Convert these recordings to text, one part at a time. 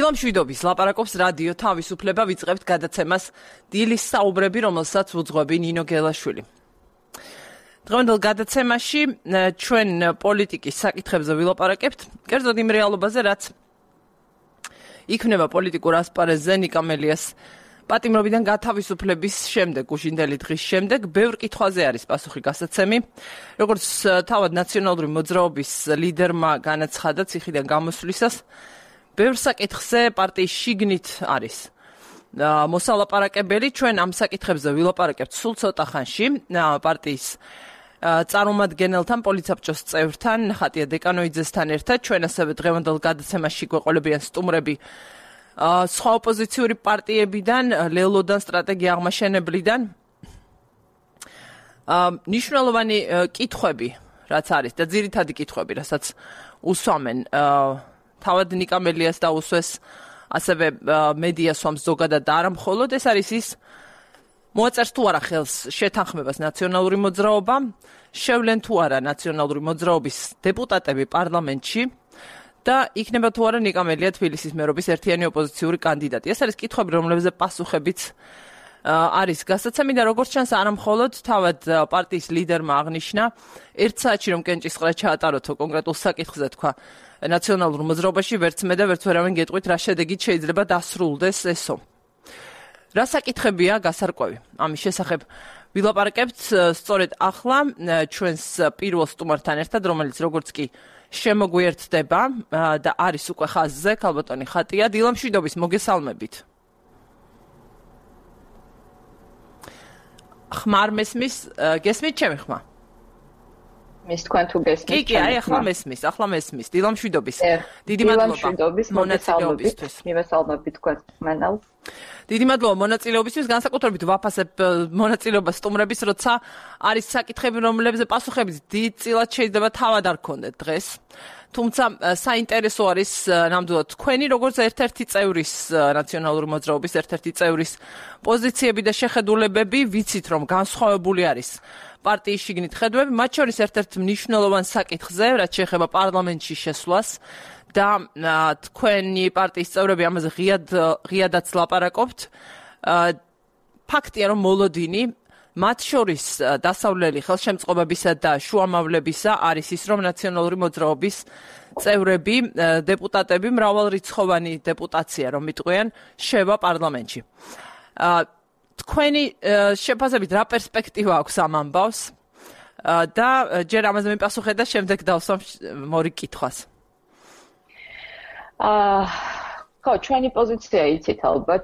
დილამ შვიდობის ლაპარაკობს რადიო თავისუფლება ვიწყებთ გადაცემას დილის საუბრები, რომელსაც უძღვები ნინო გელაშვილი. დღევანდელ გადაცემაში ჩვენ პოლიტიკის საკითხებზე ვილაპარაკებთ, კერძოდ იმ რეალობაზე, რაც იქნება პოლიტიკურ ასპარეზზე ნიკა მელიას პატიმრობიდან გათავისუფლების შემდეგ, უშინდელი დღის შემდეგ, ბევრ კითხვაზე არის პასუხი გასაცემი. როგორც თავად ნაციონალური მოძრაობის ლიდერმა განაცხადა ციხიდან გამოსვლისას, ბევრ საკითხზე პარტიის შიგნით არის მოსალაპარაკებელი. ჩვენ ამ საკითხებზე ვილაპარაკებთ სულ ცოტა ხანში პარტიის წარმომადგენელთან, პოლიცაბჭოს წევრთან, ხატია დეკანოიძესთან ერთად. ჩვენ ასევე დღევანდელ გადაცემაში გვეყოლებიან სტუმრები სხვა ოპოზიციური პარტიებიდან, ლელოდან, სტრატეგია აღმაშენებლიდან. ნიშნულოვანი კითხვები, რაც არის და ძირითადი კითხვები, რასაც უსვამენ თავად ნიკა მელიას დაუსვეს, ასევე მედია სვამს ზოგადად და არა მხოლოდ, ეს არის ის, მოაწერს თუ არა ხელს შეთანხმებას ნაციონალური მოძრაობა, შევლენ თუ არა ნაციონალური მოძრაობის დეპუტატები პარლამენტში და იქნება თუ არა ნიკა მელია თბილისის მერობის ერთიანი ოპოზიციური კანდიდატი. ეს არის კითხვები, რომლებზეც პასუხებიც არის გასაცემი და როგორც ჩანს, არა მხოლოდ თავად პარტიის ლიდერმა აღნიშნა, ერთ საათში რომ კენჭისყრა ჩაატაროთო კონკრეტულ საკითხზე თქვა ნაციონალურ მოძრაობაში, ვერც მე და ვერც ვერავინ გეტყვით, რა შედეგით შეიძლება დასრულდეს ესო. რა საკითხებია გასარკვევი? ამის შესახებ ვილაპარაკებთ სწორედ ახლა ჩვენს პირველ სტუმართან ერთად, რომელიც როგორც კი შემოგვიერთდება და არის უკვე ხაზზე, ქალბატონი ხატია. დილამ შვიდობის, მოგესალმებით. ხმარ მესმის, გესმით ჩემი ხმა? მის თქვენ თუ გესმით? კი, აი ახლა მესმის. დილამ შვიდობის. დიდი მადლობა მონაწილეობისთვის. მივესალმებით თქვენ მენალ. დიდი მადლობა მონაწილეობისთვის, განსაკუთრებით ვაფასებ მონაწილეობას სტუმრების, როცა არის საკითხები, რომლებზეც პასუხები დიდწილად შეიძლება თავად არ გქონდეთ დღეს. თუმცა საინტერესო არის ნამდვილად თქვენი, როგორც ერთ-ერთი წევრის ნაციონალური მოძრაობის ერთ-ერთი წევრის პოზიციები და შეხედულებები, ვიცით რომ განსხვავებული არის პარტიის შიგნით ხედვები, მათ შორის ერთ-ერთ მნიშვნელოვან საკითხზე, რაც შეეხება პარლამენტში შესვლას და თქვენი პარტიის წევრები ამაზე ღიადაც ლაპარაკობთ. ფაქტია, რომ მოლოდინი მათ შორის დასავლელი ხელშემწყობებისა და შუამავლებისა არის ის, რომ ნაციონალური მოძრაობის წევრები, დეპუტატები, მრავალრიცხოვანი დეპუტაცია, რომ მიტყვიან, შევა პარლამენტში. თქვენი შეფასებით რა პერსპექტივა აქვს ამ ამბავს და ჯერ ამაზე მიპასუხეთ და შემდეგ დავსვამ მორი კითხვას. ხო, ჩვენი პოზიცია იცით ალბათ,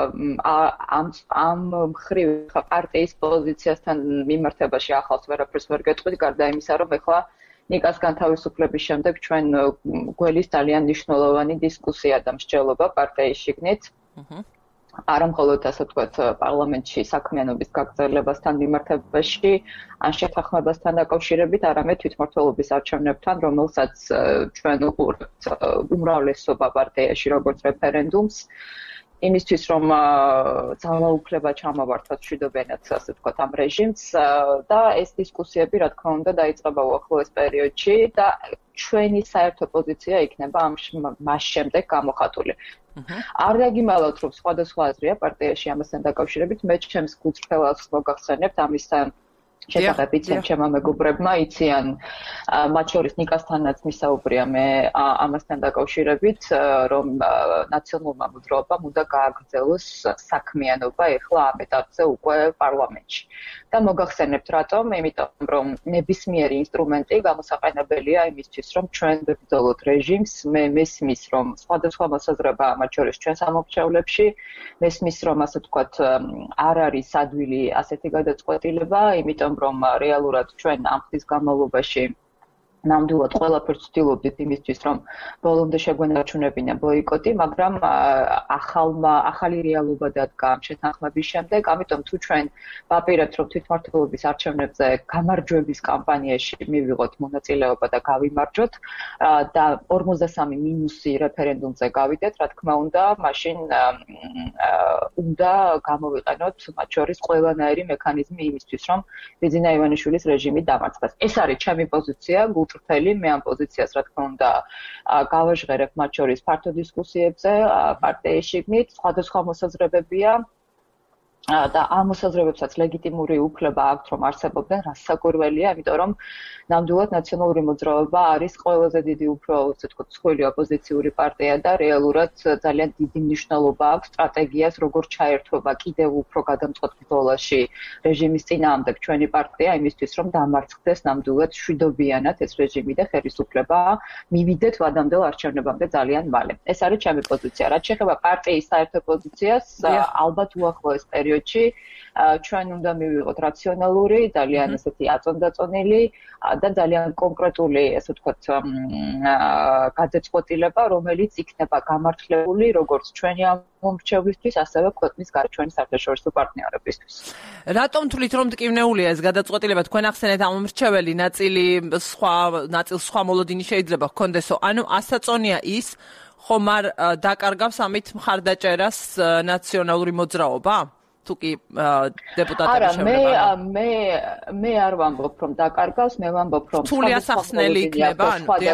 ამ მხრივ პარტიის პოზიციასთან მიმართებაში ახალს ვერაფერს ვერ გეტყვით, გარდა იმისა, რომ ეხლა ნიკას განთავისუფლების შემდეგ ჩვენ გველის ძალიან მნიშვნელოვანი დისკუსია და მსჯელობა პარტიის შიგნით. არა მხოლოდ ასე ვთქვათ, პარლამენტში საქმიანობის გაგრძელებასთან მიმართებაში, ან შეთანხმებასთან დაკავშირებით, არამედ თვითმმართველობის არჩევნებთან, რომელსაც ჩვენ უყურებთ უმრავლესობა პარტიაში როგორც რეფერენდუმს, იმისთვის რომ ძალაუფლება ჩამოვართვას მშვიდობიანად, ასე ვთქვათ, ამ რეჟიმს და ეს დისკუსიები, რა თქმა უნდა, დაიწყება უახლოეს პერიოდში და ჩვენი საერთო პოზიცია იქნება მას შემდეგ გამოხატული. არ დაგიმალავთ, რომ სხვადასხვა აზრია პარტიაში ამასთან დაკავშირებით, მე ჩემს გულწრფელას მოგახსენებთ ამისთან შესახებ იციან ჩემმა მეგობრებმა, იციან მათ შორის ნიკასთანაც მისაუბრია მე ამასთან დაკავშირებით, რომ ნაციონალურმა მოძრაობამ უნდა გააგრძელოს საქმიანობა ეხლა ამ ეტაპზე უკვე პარლამენტში. და მოგახსენებთ რატომ? იმიტომ რომ ნებისმიერი ინსტრუმენტი გამოსაყენებელია იმისთვის, რომ ჩვენ ვებრძოლოთ რეჟიმს, მე მესმის, რომ სხვადასხვა მოსაზრება მათ შორის ჩვენ სამომრჩევლებში, მესმის, რომ ასე ვთქვათ, არ არის ადვილი ასეთი გადაწყვეტილება, იმიტომ რომ რეალურად ჩვენ ამ ხნის განმავლობაში ნამდვილად ყველაფერს ვცდილობდით იმისთვის, რომ ბოლომდე შეგვენარჩუნებინა ბოიკოტი, მაგრამ ახალი რეალობა დადგა ამ შეთანხმების შემდეგ, ამიტომ თუ ჩვენ ვაპირებთ, რომ თვითმმართველობის არჩევნებზე გამარჯვების კამპანიაში მივიღოთ მონაწილეობა და გავიმარჯვოთ და 53- რეფერენდუმზე გავიდეთ, რა თქმა უნდა, მაშინ უნდა გამოვიყენოთ მათ შორის ყველანაირი მექანიზმი იმისთვის, რომ ბიძინა ივანიშვილის რეჟიმი დამარცხდეს. ეს არის ჩემი პოზიცია, მწრფელი, მე ამ პოზიციას რა თქმა უნდა გავაჟღერებ მათ შორის ფართო დისკუსიებზე პარტიის შიგნით, სხვადასხვა მოსაზრებებია და ამ მოსაზრებებსაც ლეგიტიმური უფლება აქვთ რომ არსებობენ, რაც საკვირველია, იმიტომ რომ ნამდვილად ნაციონალური მოძრაობა არის ყველაზე დიდი უფრო, ასე ვთქვათ, მსხვილი ოპოზიციური პარტია და რეალურად ძალიან დიდი მნიშვნელობა აქვს სტრატეგიას, როგორ ჩაერთვება კიდევ უფრო გადამწყვეტ ბრძოლაში რეჟიმის წინააღმდეგ ჩვენი პარტია, იმისთვის რომ დამარცხდეს ნამდვილად შვიდობიანად ეს რეჟიმი და ხელისუფლება მივიდეთ ვადამდელ არჩევნებამდე ძალიან მალე. ეს არის ჩემი პოზიცია. რაც შეეხება პარტიის საერთო პოზიციას, ალბათ უახლოეს პერიოდში ჩვენ უნდა მივიღოთ რაციონალური, ძალიან ესეთი აწონდაწონილი და ძალიან კონკრეტული, ასე ვთქვათ, გადაწყვეტილება, რომელიც იქნება გამართლებული როგორც ჩვენი მომრჩევლისთვის, ასევე ქვეყნის ჩვენი საერთაშორისო პარტნიორებისთვის. რატომ თვლით რომ მტკივნეულია ეს გადაწყვეტილება? თქვენ ახსენეთ ამ მომრჩეველი ნაწილს სხვა მოლოდინი შეიძლება ჰქონდესო. ანუ ასაწონია ის, ხომ არ დაკარგავს ამით მხარდაჭერას ნაციონალური მოძრაობა? თუ კი დეპუტატები შევლება. მე არ ვამბობ რომ დაკარგავს, მე ვამბობ რომ რთული ასახსნელი იქნება,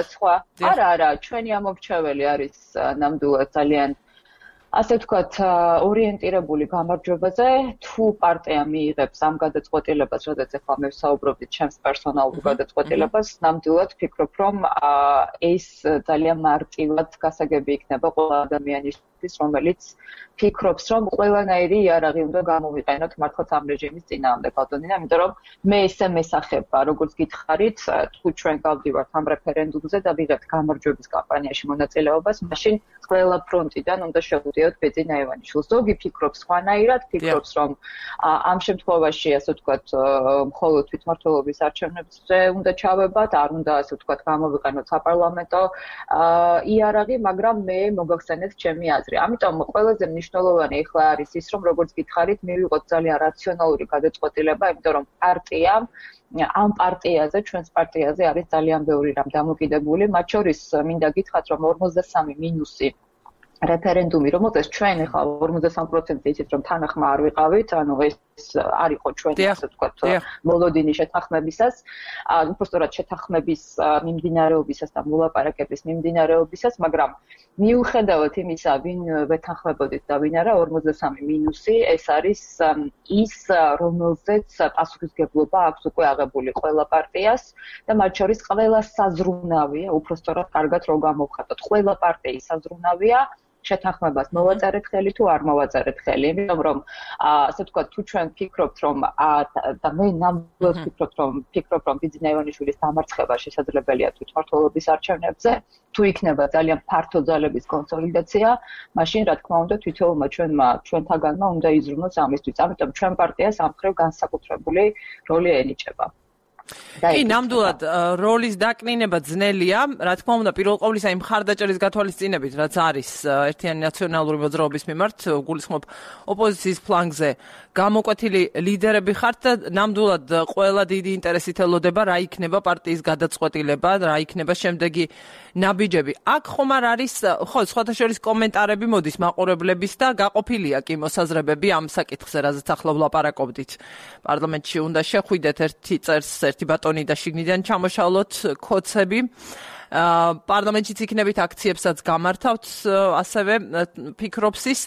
არა, ჩვენი ამორჩეველი არის ნამდვილად ძალიან ასე ვთქვათ, ორიენტირებული გამარჯვებაზე, თუ პარტია მიიღებს ამ გადაწყვეტილებას, რადგან ახლა მე ვსაუბრობთ ჩემს პერსონალურ გადაწყვეტილებას, ნამდვილად ვფიქრობ, რომ ეს ძალიან მარტივად გასაგები იქნება ყველა ადამიანისთვის, რომელიც ფიქრობს, რომ ყველანაირი იარაღი უნდა გამოვიყენოთ მართლაც ამ რეჟიმის წინააღმდეგ, ბატონინა, იმიტომ რომ მე ესე მესახებ, როგორც გითხარით, თუ ჩვენ გავდივართ ამ რეფერენდუმზე და ვიღებთ გამარჯვების კამპანიაში მონაწილეობას, მაშინ ყველა ფრონტიდან უნდა შევდიოთ ბეძინა ივანიშვილს. ზოგი ფიქრობს სხვანაირად, ფიქრობს, რომ ამ შემთხვევაში, ასე ვთქვათ, მხოლოდ თვითმმართველობის არჩევნებზე უნდა ჩავებათ, არ უნდა, ასე ვთქვათ, გამოვიყენოთ საპარლამენტო იარაღი, მაგრამ მე მოგახსენეთ ჩემი აზრი. ამიტომ ყველაზე მნიშვნელოვანი ახლა არის ის, რომ როგორც გითხარით, მივიღოთ ძალიან რაციონალური გადაწყვეტილება, იმიტომ რომ პარტია ამ პარტიაზე, ჩვენს პარტიაზე არის ძალიან ბევრი რამ დამოკიდებული, მათ შორის მინდა გითხრათ, რომ 43- რეფერენდუმი, რომელზეც ჩვენ ახლა 53% იცით, რომ თანახმა არ ვიყავით, ანუ ეს არ იყო ჩვენი, ასე ვთქვათ, მოლოდინი შეთანხმებისას, უბრალოდ შეთანხმების მიმდინარეობისას და მოლაპარაკების მიმდინარეობისას, მაგრამ მიუხედავად იმისა, ვინ ვეთანხმებოდით და ვინ არა, 43- ეს არის ის, რომელზეც პასუხისმგებლობა აქვს უკვე აღებული ყველა პარტიას და მათ შორის ყველა საზრუნავია, უბრალოდ კარგად რო გამოვხატოთ, ყველა პარტიის საზრუნავია შეთანხმებას მოვაწერეთ ხელი თუ არ მოვაწერეთ ხელი, იმიტომ რომ ასე ვთქვათ, თუ ჩვენ ვფიქრობთ, რომ და მე ნამდვილად ვფიქრობ, რომ ბეძინა ივანიშვილის დამარცხება შესაძლებელია თვითმმართველობის არჩევნებზე, თუ იქნება ძალიან ფართო ძალების კონსოლიდაცია, მაშინ რა თქმა უნდა თვითონმა ჩვენთაგანმა უნდა იზრუნოს ამისთვის. ამიტომ ჩვენ პარტიას ამ მხრივ განსაკუთრებული როლი ენიჭება. კი, ნამდვილად როლის დაკნინება ძნელია, რა თქმა უნდა, პირველ ყოვლისა იმ მხარდაჭერის გათვალისწინებით, რაც არის ერთიანი ნაციონალური მოძრაობის მიმართ, გულისხმობ ოპოზიციის ფლანგზე გამოკვეთილი ლიდერები ხართ და ნამდვილად ყველა დიდი ინტერესით ელოდება, რა იქნება პარტიის გადაწყვეტილება, რა იქნება შემდეგი ნაბიჯები. აქ ხომ არ არის, ხო, სხვათა შორის კომენტარები მოდის მაყურებლების და გაყოფილია კი მოსაზრებები ამ საკითხზე, რაზეც ახლა ვლაპარაკობდით. პარლამენტში უნდა შეხვიდეთ ერთი წერს ერთი ბატონი და შიგნიდან ჩამოშალოთ კოცები. პარლამენტშიც იქნებით აქციებსაც გამართავთ, ასევე ფიქრობს ის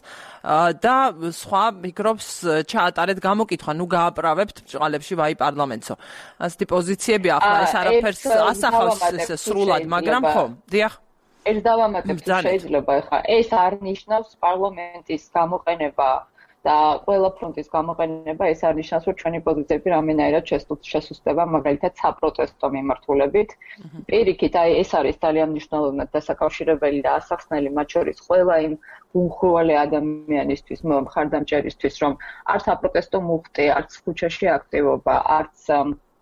და სხვა ფიქრობს ჩაატარეთ გამოკითხვა, ნუ გააправებთ ბჭყალებში ვაი პარლამენტსო. ასეთი პოზიციები ახლა ეს არაფერს ასახავს ესე სრულად, მაგრამ ხო, დიახ. ეს დავამატებთ შეიძლება ახლა ეს არ ნიშნავს პარლამენტის გამოყენება და ყველა ფრონტის გამოყენება ეს არ ნიშნავს, რომ ჩვენი პოზიციები რამენაირად შესუსტება, მაგალითად საპროტესტო მიმართულებით. პირიქით, ეს არის ძალიან მნიშვნელოვნად დასაკავშირებელი და ასახსნელი მათ შორის ყველა იმ უმხურვალე ადამიანისთვის, მხარდამჭერისთვის, რომ არც საპროტესტო მუხტი, არც ქუჩაში აქტივობა, არც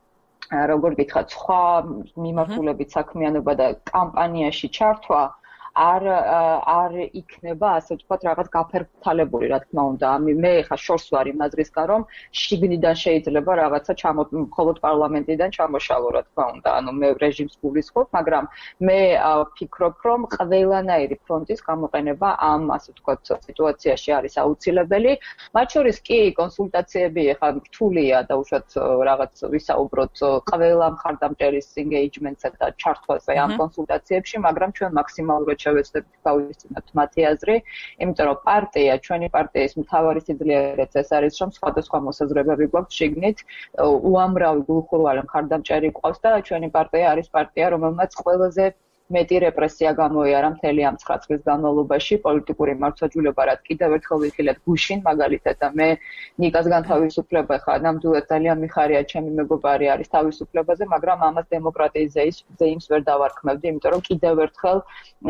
როგორ გითხრათ, სხვა მიმართულებით საქმიანობა და კამპანიაში ჩართვა არ იქნება, ასე ვთქვათ, რაღაც გაფერმთალებული, რა თქმა უნდა. მე ხა შორს ვარ იმ აზრისგან, რომ შიგნიდან შეიძლება რაღაცა მხოლოდ პარლამენტიდან ჩამოშალო, რა თქმა უნდა. ანუ მე რეჟიმს გულისხმობ, მაგრამ მე ვფიქრობ, რომ ყველანაირი ფრონტის გამოყენება ამ, ასე ვთქვათ, სიტუაციაში არის აუცილებელი. მათ შორის კი კონსულტაციები ხა რთულია და უშუალოდ რაღაც ვისაუბროთ ყველა მხარდამჭერის engagement-ზე და ჩართვაზე ამ კონსულტაციებში, მაგრამ ჩვენ მაქსიმალურად შევეცდებით გავისწინოთ მათი აზრი, იმიტომ რომ პარტია, ჩვენი პარტიის მთავარი სიძლიერეც ეს არის, რომ სხვადასხვა მოსაზრებები გვაქვს შიგნით, უამრავი გულხურვალი მხარდამჭერი გვყავს და ჩვენი პარტია არის პარტია, რომელმაც ყველაზე მეტი რეპრესია გამოიარა მთელი ამ 9 წლის განმავლობაში პოლიტიკური მართლმსაჯულება, რაც კიდევ ერთხელ ვიხილეთ გუშინ მაგალითად და მე ნიკას განთავისუფლება ხა ნამდვილად ძალიან მიხარია ჩემი მეგობარი არის თავისუფლებაზე, მაგრამ ამას დემოკრატიის ზეიმს ვერ დავარქმევდი, იმიტომ რომ კიდევ ერთხელ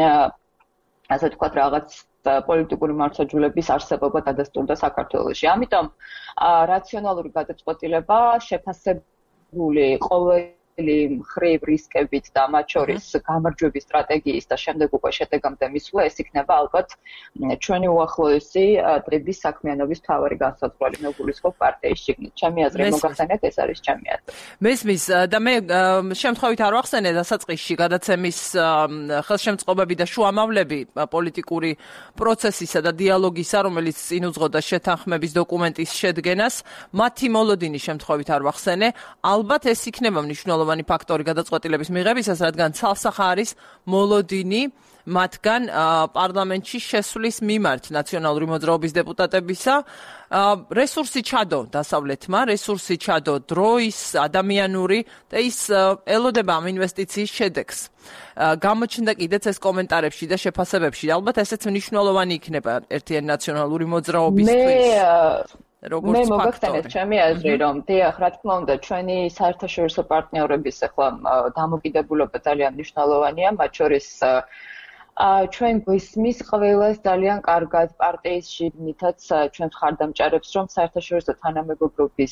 ასე ვთქვათ რაღაც პოლიტიკური მართლმსაჯულების არსებობა დადასტურდა საქართველოში. ამიტომ რაციონალური გადაწყვეტილება შეფასებული მხრივ რისკებით და მათ შორის გამარჯვების სტრატეგიის და შემდეგ უკვე შედეგამდე მისვლა, ეს იქნება ალბათ ჩვენი უახლოესი დღის საქმიანობის მთავარი განსაზღვრელი. მე გულისხმობ პარტიის შიგნით. ჩემი აზრი მოგახსენეთ, ეს არის ჩემი აზრი. მესმის და მე შემთხვევით არ ვახსენე დასაწყისში გადაცემის ხელშემწყობები და შუამავლები პოლიტიკური პროცესისა და დიალოგისა, რომელიც წინ უძღოდა შეთანხმების დოკუმენტის შედგენას, მათი მოლოდინი შემთხვევით არ ვახსენე. ალბათ ეს იქნება მნიშვნელოვანი ფაქტორი გადაწყვეტილების მიღებისას, რადგან ცალსახა არის მოლოდინი მათგან პარლამენტში შესვლის მიმართ ნაციონალური მოძრაობის დეპუტატებისა. რესურსი ჩადო დასავლეთმა, რესურსი ჩადო დროის, ადამიანური და ის ელოდება ამ ინვესტიციის შედეგს. გამოჩნდა კიდეც ეს კომენტარებში და შეფასებებში. ალბათ ესეც მნიშვნელოვანი იქნება ერთიანი ნაციონალური მოძრაობისთვის. მე მოგახსენეთ ჩემი აზრი, რომ დიახ, რა თქმა უნდა, ჩვენი საერთაშორისო პარტნიორების ახლა დამოკიდებულება ძალიან მნიშვნელოვანია, მათ შორის ჩვენ გვისმის ყველას ძალიან კარგად პარტიის შიგნითაც ჩვენ ხარდამჭერებს, რომ საერთაშორისო თანამეგობრობის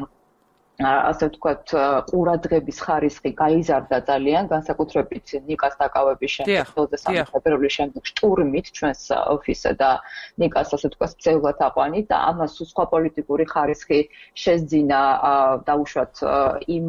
ასე ვთქვათ, ყურადღების ხარისხი გაიზარდა ძალიან, განსაკუთრებით ნიკას დაკავების შემდეგ, 23 თებერვლის შემდეგ შტურმით ჩვენს ოფისზე და ნიკას ასე ვთქვათ, წევლად აყვანით და ამას სხვა პოლიტიკური ხარისხი შეძინა დაუშვათ იმ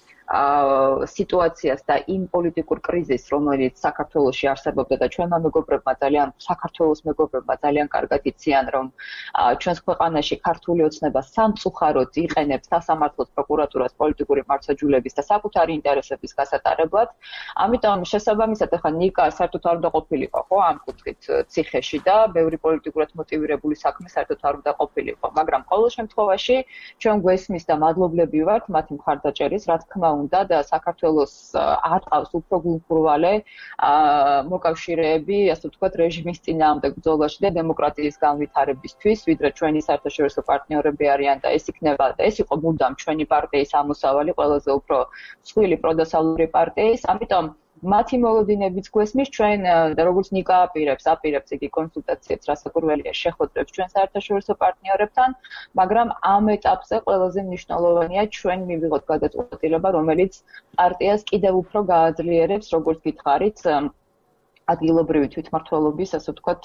სიტუაციას და იმ პოლიტიკურ კრიზისს, რომელიც საქართველოში არსებობდა და ჩვენმა მეგობრებმა საქართველოს მეგობრებმა ძალიან კარგად იციან, რომ ჩვენს ქვეყანაში ქართული ოცნება სამწუხაროდ იყენებს სასამართლოს, პროკურატურას, პოლიტიკური მართლმსაჯულების და საკუთარი ინტერესების გასატარებლად. ამიტომ შესაბამისად ახლა ნიკა საერთოდ არ უნდა ყოფილიყო, ხო, ამ კუთხით ციხეში და ბევრი პოლიტიკურად მოტივირებული საქმე საერთოდ არ უნდა ყოფილიყო, მაგრამ ყოველ შემთხვევაში ჩვენ გვესმის და მადლობლები ვართ მათი მხარდაჭერის, რა თქმა უნდა და საქართველოს არ ყავს უფრო გულხურვალე მოკავშირეები, ასე ვთქვათ, რეჟიმის წინააღმდეგ ბრძოლაში და დემოკრატიის განვითარებისთვის, ვიდრე ჩვენი საერთაშორისო პარტნიორები არიან და ეს იქნება და ეს იყო მუდამ ჩვენი პარტიის ამოსავალი, ყველაზე უფრო მსხვილი პროდასავლური პარტიის, ამიტომ მათი მოლოდინებიც გვესმის, ჩვენ და როგორც ნიკა აპირებს იგი კონსულტაციებს, რასაკვირველია, შეხვედრებს ჩვენ საერთაშორისო პარტნიორებთან, მაგრამ ამ ეტაპზე ყველაზე მნიშვნელოვანია ჩვენ მივიღოთ გადაწყვეტილება, რომელიც პარტიას კიდევ უფრო გააძლიერებს, როგორც გითხარით, ადგილობრივი თვითმმართველობის, ასე ვთქვათ,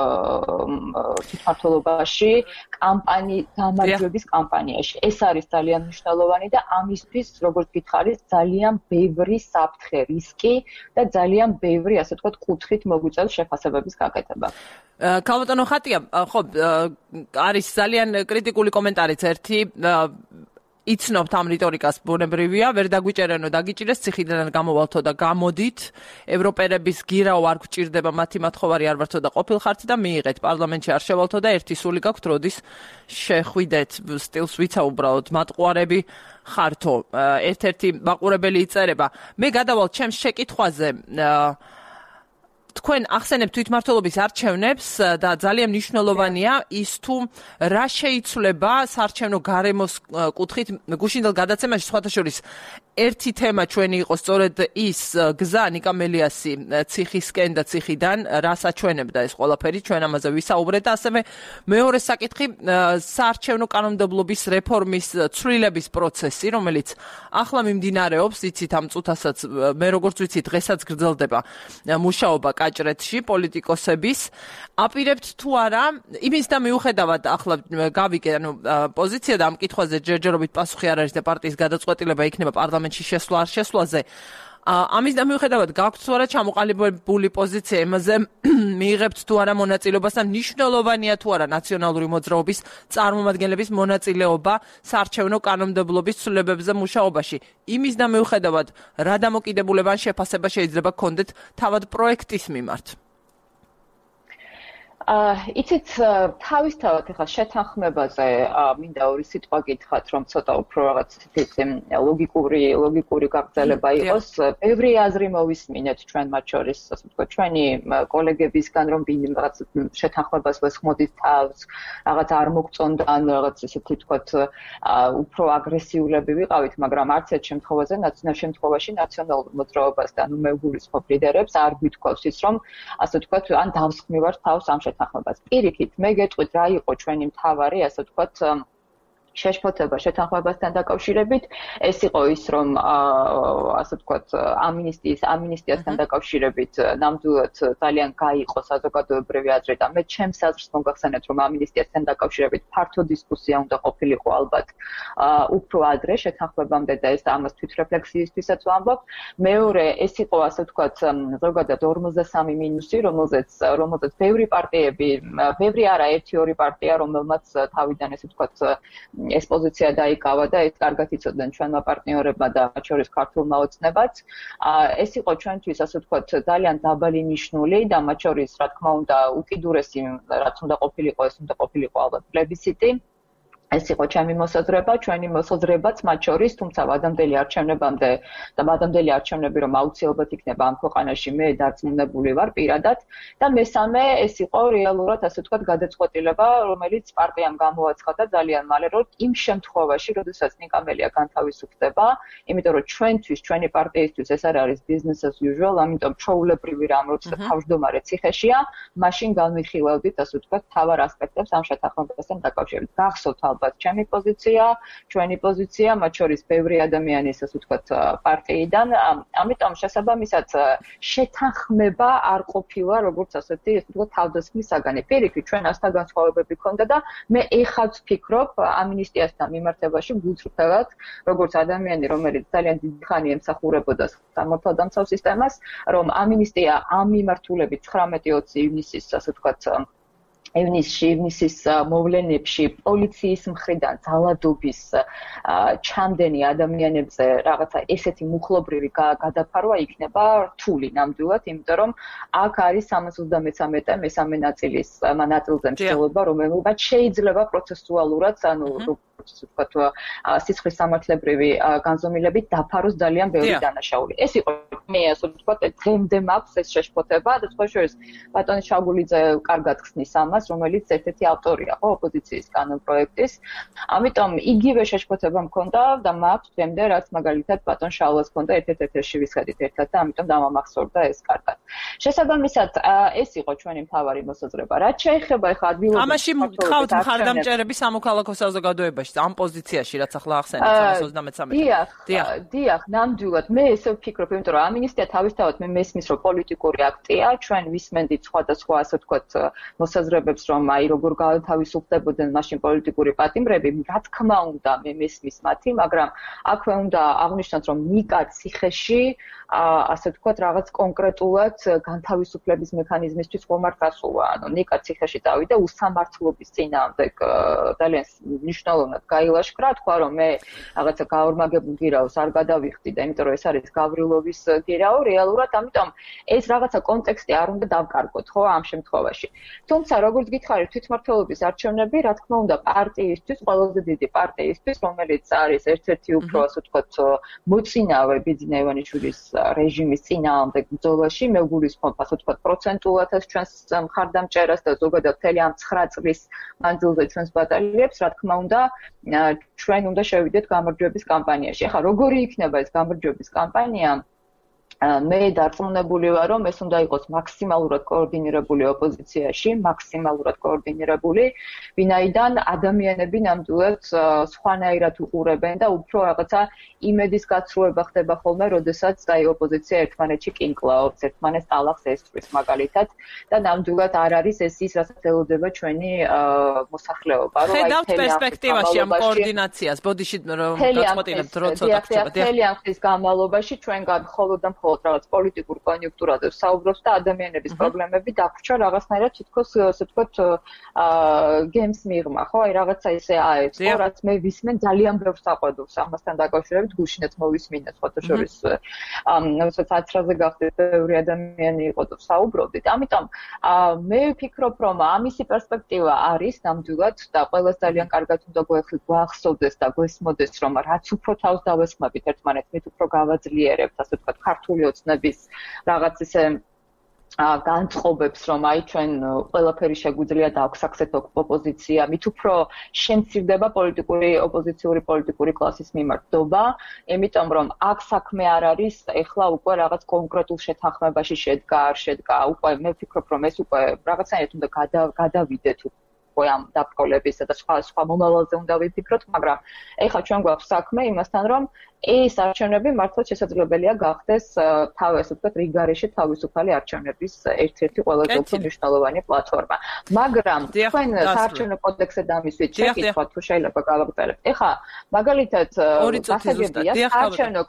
თვითმმართველობაში, გამარჯვების კამპანიაში. ეს არის ძალიან მნიშვნელოვანი და ამისთვის, როგორც გითხარით, ძალიან ბევრი საფრთხე, რისკი და ძალიან ბევრი, ასე ვთქვათ, კუთხით მოგვიწევს შეფასებების გაკეთება. ქალბატონო ხატია, ხო, არის ძალიან კრიტიკული კომენტარიც ერთი იცნობთ ამ რიტორიკას ბუნებრივია, ვერ დაგვიჭერენო დაგიჭირეს, ციხიდან გამოვალთო და გამოდით, ევროპელების გირაო არ გვჭირდება, მათი მათხოვარი არ ვართო და ყოფილხართ და მიიღეთ, პარლამენტში არ შევალთო და ერთი სული გაქვთ, როდის შეხვიდეთ, სტილს ვიცა უბრალოდ, მატყუარები ხართო, ერთ-ერთი მაყურებელი იწერება. მე გადავალ ჩემს შეკითხვაზე, თქვენ ახსენებთ თვითმმართველობის არჩევნებს და ძალიან მნიშვნელოვანია ის თუ რა შეიცვლება საარჩევნო გარემოს კუთხით გუშინდელ გადაცემაში სხვათა შორის ერთი თემა ჩვენი იყო სწორედ ის გზა ნიკა მელიასი ციხისკენ და ციხიდან რას აჩვენებდა ეს ყველაფერი ჩვენ ამაზე ვისაუბრეთ და ასევე მეორე საკითხი საარჩევნო კანონმდებლობის რეფორმის ცვლილების პროცესი რომელიც ახლა მიმდინარეობს იცით ამ წუთასაც მე როგორც ვიცი დღესაც გრძელდება მუშაობა გაჭრეთში პოლიტიკოსების აპირებთ თუ არა იმის და მიუხედავად ახლა გავიგე პოზიცია და ამ კითხვაზე ჯერჯერობით პასუხი არ არის და პარტიის გადაწყვეტილება იქნება პარლამენტში შესვლა არ შესვლაზე ამის და მიუხედავად გაქვთ თუ არა ჩამოყალიბებული პოზიცია იმაზე მიიღებთ თუ არა მონაწილეობას და მნიშვნელოვანია თუ არა ნაციონალური მოძრაობის წარმომადგენლების მონაწილეობა საარჩევნო კანონმდებლობის ცვლილებებზე მუშაობაში. იმის და მიუხედავად რა დამოკიდებულება ან შეფასება შეიძლება გქონდეთ თავად პროექტის მიმართ? იცით თავისთავად ახლა შეთანხმებაზე მინდა ორი სიტყვა გითხრათ რომ ცოტა უფრო რაღაც ისეთი ლოგიკური გაგრძელება იყოს. ბევრი აზრი მოვისმინეთ ჩვენ მათ შორის, ასე ვთქვათ, ჩვენი კოლეგებისგან რომ რაღაც შეთანხმებას ვესხმოდით თავს, რაღაც არ მოგწონდა ან რაღაც ისეთი ვთქვათ უფრო აგრესიულები ვიყავით, მაგრამ არც ერთ შემთხვევაში ნაციონალურ მოძრაობასთან მეგულისხმობ ლიდერებს არ გვითქვავს ის რომ ასე ვთქვათ ან დავსხმივართ თავს ამ შეთანხმებას. Პირიქით, მე გეტყვით რა იყო ჩვენი მთავარი, ასე ვთქვათ, შეშფოთება შეთანხმებასთან დაკავშირებით, ეს იყო ის, რომ ასე ვთქვათ, ამნისტიასთან დაკავშირებით ნამდვილად ძალიან გაიყო საზოგადოებრივი აზრი და მე ჩემს აზრს მოგახსენეთ, რომ ამნისტიასთან დაკავშირებით ფართო დისკუსია უნდა ყოფილიყო ალბათ უფრო ადრე შეთანხმებამდე და ეს ამას თვითრეფლექსიისთვისაც ვამბობ. მეორე, ეს იყო ასე ვთქვათ, ზოგადად 53 მინუსი, რომელზეც ბევრი არა ერთი-ორი პარტია, რომელმაც თავიდან ესე ვთქვათ ეს პოზიცია დაიკავა და ეს კარგად იცოდნენ ჩვენმა პარტნიორებმა და მათ შორის ქართულმა ოცნებაც. ეს იყო ჩვენთვის ასე ვთქვათ ძალიან დაბალი ნიშნული და მათ შორის რა თქმა უნდა უკიდურესი რაც უნდა ყოფილიყო, ეს უნდა ყოფილიყო ალბათ პლებისციტი. ეს იყო ჩემი მოსაზრება, ჩვენი მოსაზრებაც მათ შორის, თუმცა ვადამდელი არჩევნებამდე და ვადამდელი არჩევნები რომ აუცილებლად იქნება ამ ქვეყანაში მე დარწმუნებული ვარ პირადად და მესამე ეს იყო რეალურად ასე ვთქვათ გადაწყვეტილება, რომელიც პარტიამ გამოაცხადა ძალიან მალე, რომ იმ შემთხვევაში, როდესაც ნიკამელია განთავისუფლდება, იმიტომ რომ ჩვენთვის, ჩვენი პარტიისთვის ეს არ არის business as usual, ამიტომ ჩვეულებრივი რამ როცა თავმჯდომარე ციხეშია, მაშინ განვიხილავდით ასე ვთქვათ თავარ ასპექტებს ამ შეთანხმებასთან დაკავშირებით. გახსოვთ ალბათ ჩემი პოზიცია, ჩვენი პოზიცია, მათ შორის ბევრი ადამიანის ასე ვთქვათ პარტიიდან, ამიტომ შესაბამისად შეთანხმება არ ყოფილა როგორც ასეთი ასე ვთქვათ თავდასხმის საგანი. პირიქით ჩვენ ასთან განსხვავებები ქონდა და მე ეხაც ვფიქრობ ამნისტიასთან მიმართებაში გულწრფელად, როგორც ადამიანი, რომელიც ძალიან დიდი ხანი ემსახურებოდა სამართალდამცავ სისტემას, რომ ამნისტია ამ მიმართულებით 19-20 ივნისის ასე ვთქვათ ივნისის მოვლენებში პოლიციის მხრიდან ძალადობის ჩამდენი ადამიანებზე რაღაცა ესეთი მუხლობრივი გადაფარვა იქნება რთული ნამდვილად, იმიტომ რომ აქ არის 333 მესამე ნაწილზე მსჯელობა, რომელმაც შეიძლება პროცესუალურად, ანუ ვთქვათ, სიცხვის სამართლებრივი განზომილებით დაფაროს ძალიან ბევრი დანაშაული. ეს იყო მე ასე ვთქვათ, დღემდე მაქვს ეს შეშფოთება და სხვა შორის ბატონი შაგულიძე კარგად ხსნის ამას, რომელიც ერთ-ერთი ავტორია, ხო, ოპოზიციის კანონპროექტის. ამიტომ იგივე შეშფოთება მქონდა და მაქვს დღემდე, რაც მაგალითად ბატონ შალვას მქონდა ერთ-ერთ ეთერში ვისხედით ერთად და ამიტომ დამამახსოვრდა ეს კარგად. შესაბამისად, ეს იყო ჩვენი მთავარი მოსაზრება. რაც შეეხება ახლა ადგილობრივ ამაში გყავთ მხარდამჭერები სამოქალაქო საზოგადოებაში ამ პოზიციაში, რაც ახლა ახსენეთ 333. დიახ, ნამდვილად მე ესე ვფიქრობ, იმიტომ რომ ამნისტია თავისთავად მე მესმის რომ პოლიტიკური აქტია, ჩვენ ვისმენდით სხვადასხვა ასე ვთქვათ მოსაზრებებს, რომ აი როგორ გათავისუფლებოდნენ მაშინ პოლიტიკური პატიმრები, რა თქმა უნდა მე მესმის მათი, მაგრამ აქვე უნდა აღნიშნოთ, რომ ნიკა ციხეში ასე ვთქვათ რაღაც კონკრეტულად განთავისუფლების მექანიზმისთვის ხომ არ გასულა. ანუ ნიკა ციხეში დავიდა უსამართლობის წინააღმდეგ ძალიან მნიშვნელოვნად გაილაშქრა, თქვა რომ მე რაღაცა გაორმაგებულ გირაოს არ გადავიხდი და იმიტომ რომ ეს არის გავრილოვის გირაო რეალურად, ამიტომ ეს რაღაცა კონტექსტი არ უნდა დავკარგოთ, ხო, ამ შემთხვევაში. თუმცა როგორც გითხარით, თვითმმართველობის არჩევნები, რა თქმა უნდა, პარტიისთვის, ყველაზე დიდი პარტიისთვის, რომელიც არის ერთ-ერთი უფრო ასე ვთქვათ მოწინავე ბიძინა ივანიშვილის რეჟიმის წინააღმდეგ ბრძოლაში, მე გულისხმობ ასე ვთქვათ პროცენტულად ეს ჩვენს მხარდამჭერას და ზოგადად მთელი ამ 9 წლის მანძილზე ჩვენს ბატალიებს, რა თქმა უნდა, ჩვენ უნდა შევიდეთ გამარჯვების კამპანიაში. ახლა როგორი იქნება ეს გამარჯვების კამპანია? მე დარწმუნებული ვარ, რომ ეს უნდა იყოს მაქსიმალურად კოორდინირებული ოპოზიციაში, მაქსიმალურად კოორდინირებული, ვინაიდან ადამიანები ნამდვილად სხვანაირად უყურებენ და უფრო რაღაცა იმედის გაცრუება ხდება ხოლმე, როდესაც აი ოპოზიცია ერთმანეთში კინკლაობს, ერთმანეთს ტალახს ესწრის მაგალითად და ნამდვილად არ არის ეს ის, რასაც ელოდება ჩვენი მოსახლეობა, რომ აი ხედავთ პერსპექტივაში ამ კოორდინაციას, ბოდიში რომ გაწყვეტილებთ რო ცოტა ხდება. მთელი ხის განმავლობაში ჩვენ მხოლოდ და მხოლოდ რაღაც პოლიტიკურ კონიუნქტურაზე საუბრობს და ადამიანების პრობლემები დაგვრჩა რაღაცნაირად თითქოს ასე ვთქვათ გემს მიღმა, ხო? აი რაღაცა ისე აეც, ხო, რაც მე ვისმენ ძალიან ბევრს აყვედურს ამასთან დაკავშირებით, გუშინაც მოვისმინეთ ფოტოშორის როდესაც 10-ზე გახდით ბევრი ადამიანი იყო და საუბრობდით. ამიტომ მე ვფიქრობ, რომ ამისი პერსპექტივა არის ნამდვილად და ყველას ძალიან კარგად უნდა გვახსოვდეს და გვესმოდეს, რომ რაც უფრო თავს დავესხმებით ერთმანეთს, მით უფრო გავაძლიერებთ, ასე ვთქვათ, ქართული ოცნების რაღაც ისე განწყობებს, რომ აი ჩვენ ყველაფერი შეგვიძლია დააქვს აქეთ ოპოზიცია, მით უფრო შემცირდება ოპოზიციური პოლიტიკური კლასის მიმართობა, იმიტომ რომ აქ საქმე არ არის ეხლა უკვე რაღაც კონკრეტულ შეთანხმებაში შედგა, არ შედგა, უკვე მე ვფიქრობ, რომ ეს უკვე რაღაცნაირად უნდა გადავიდეთ ამ დაბრკოლებისა და სხვა მომავალზე უნდა ვიფიქროთ, მაგრამ ეხლა ჩვენ გვაქვს საქმე იმასთან, რომ ეს არჩევნები მართლა შესაძლებელია გახდეს თავის უბრალოდ რიგარეში თავისუფალი არჩევნების ერთ-ერთი ყველაზე უფრო მნიშვნელოვანი პლატფორმა. მაგრამ თქვენ საარჩევნო კოდექსზე დამისვით შეკითხვა თუ შეიძლება გავაგრძელებთ. ეხლა მაგალითად გასაგებია საარჩევნო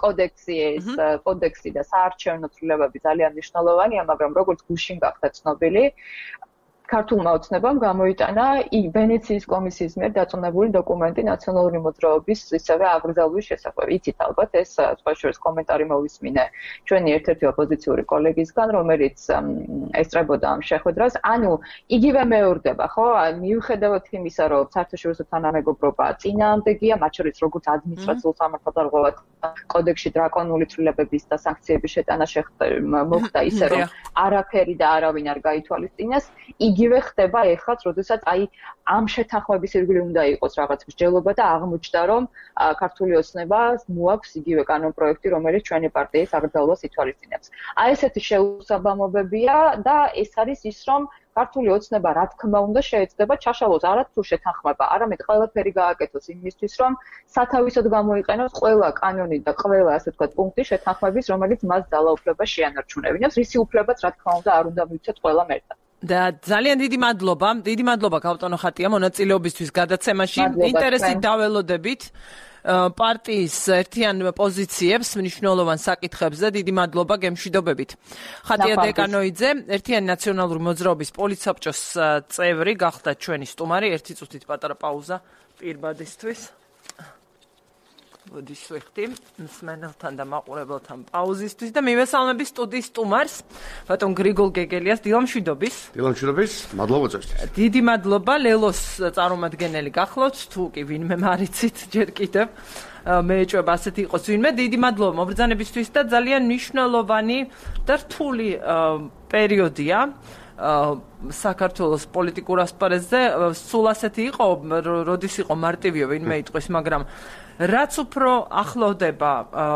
კოდექსი და საარჩევნო ცვლილებები ძალიან მნიშვნელოვანია, მაგრამ როგორც გუშინ გახდა ცნობილი, ქართულმა ოცნებამ გამოიტანა ვენეციის კომისიის მიერ დაწონებული დოკუმენტი ნაციონალური მოძრაობის ისევე აღგზავნის შესახებ. იცით ალბათ ეს სხვა შორის კომენტარი მოვისმინე ჩვენი ერთ-ერთი ოპოზიციური კოლეგისგან, რომელიც ესწრებოდა ამ შეხვედრას. ანუ იგივე მეორდება, ხო? მიუხედავად იმისა, რომ საერთაშორისო თანამეგობრობა წინააღმდეგია, მათ შორის როგორც ადმინისტრაციულ სამართალდარღვევად კოდექსში დრაკონული ცვლილებების და სანქციების შეტანა მოხდა, ისე რომ არაფერი და არავინ არ გაითვალისწინეს. იგივე ხდება ეხლაც, როდესაც აი ამ შეთანხმების ირგვლივ უნდა იყოს რაღაც მსჯელობა და აღმოჩნდა, რომ ქართული ოცნება მოაქვს იგივე კანონპროექტი, რომელიც ჩვენი პარტიის აღრძალვას ითვალისწინებს. აი ესეთი შეუსაბამობებია და ეს არის ის, რომ ქართული ოცნება რა თქმა უნდა შეეცდება ჩაშალოს არათუ შეთანხმება, არამედ ყველაფერი გააკეთოს იმისთვის, რომ სათავისოდ გამოიყენოს ყველა კანონი და ყველა ასე ვთქვათ პუნქტი შეთანხმების, რომელიც მას ძალაუფლება შეანარჩუნებინებს. რისი უფლებაც რა თქმა უნდა არ უნდა მივცეთ ყველამ ერთად. და ძალიან დიდი მადლობა ქავტონო ხატია მონაწილეობისთვის გადაცემაში. ინტერესით დაველოდებით პარტიის ერთიან პოზიციებს მნიშვნელოვან საკითხებზე. დიდი მადლობა გემშვიდობებით. ხატია დეკანოიძე, ერთიანი ნაციონალური მოძრაობის პოლიტსაბჭოს წევრი, გახდა ჩვენი სტუმარი. 1 წუთით პატარა პაუზა პირბადისთვის. ვდის ვიხდი მსმენელთან და მაყურებელთან პაუზისთვის და მივესალმები სტუდიის სტუმარს, ბატონ გრიგოლ გეგელიას. დილამშვიდობის. დილამშვიდობის. მადლობა წესთვის. დიდი მადლობა ლელოს წარმომადგენელი გახლავთ, თუ კი ვინმე მარიცით ჯერ კიდევ. მე ეჭვება ასეთი იყოს ვინმე. დიდი მადლობა მობრძანებისთვის და ძალიან მნიშვნელოვანი და რთული პერიოდია საქართველოს პოლიტიკურ ასპარეზზე. სულ ასეთი იყო, როდის იყო მარტივიო ვინმე იტყვის, მაგრამ რაც უფრო ახლოვდება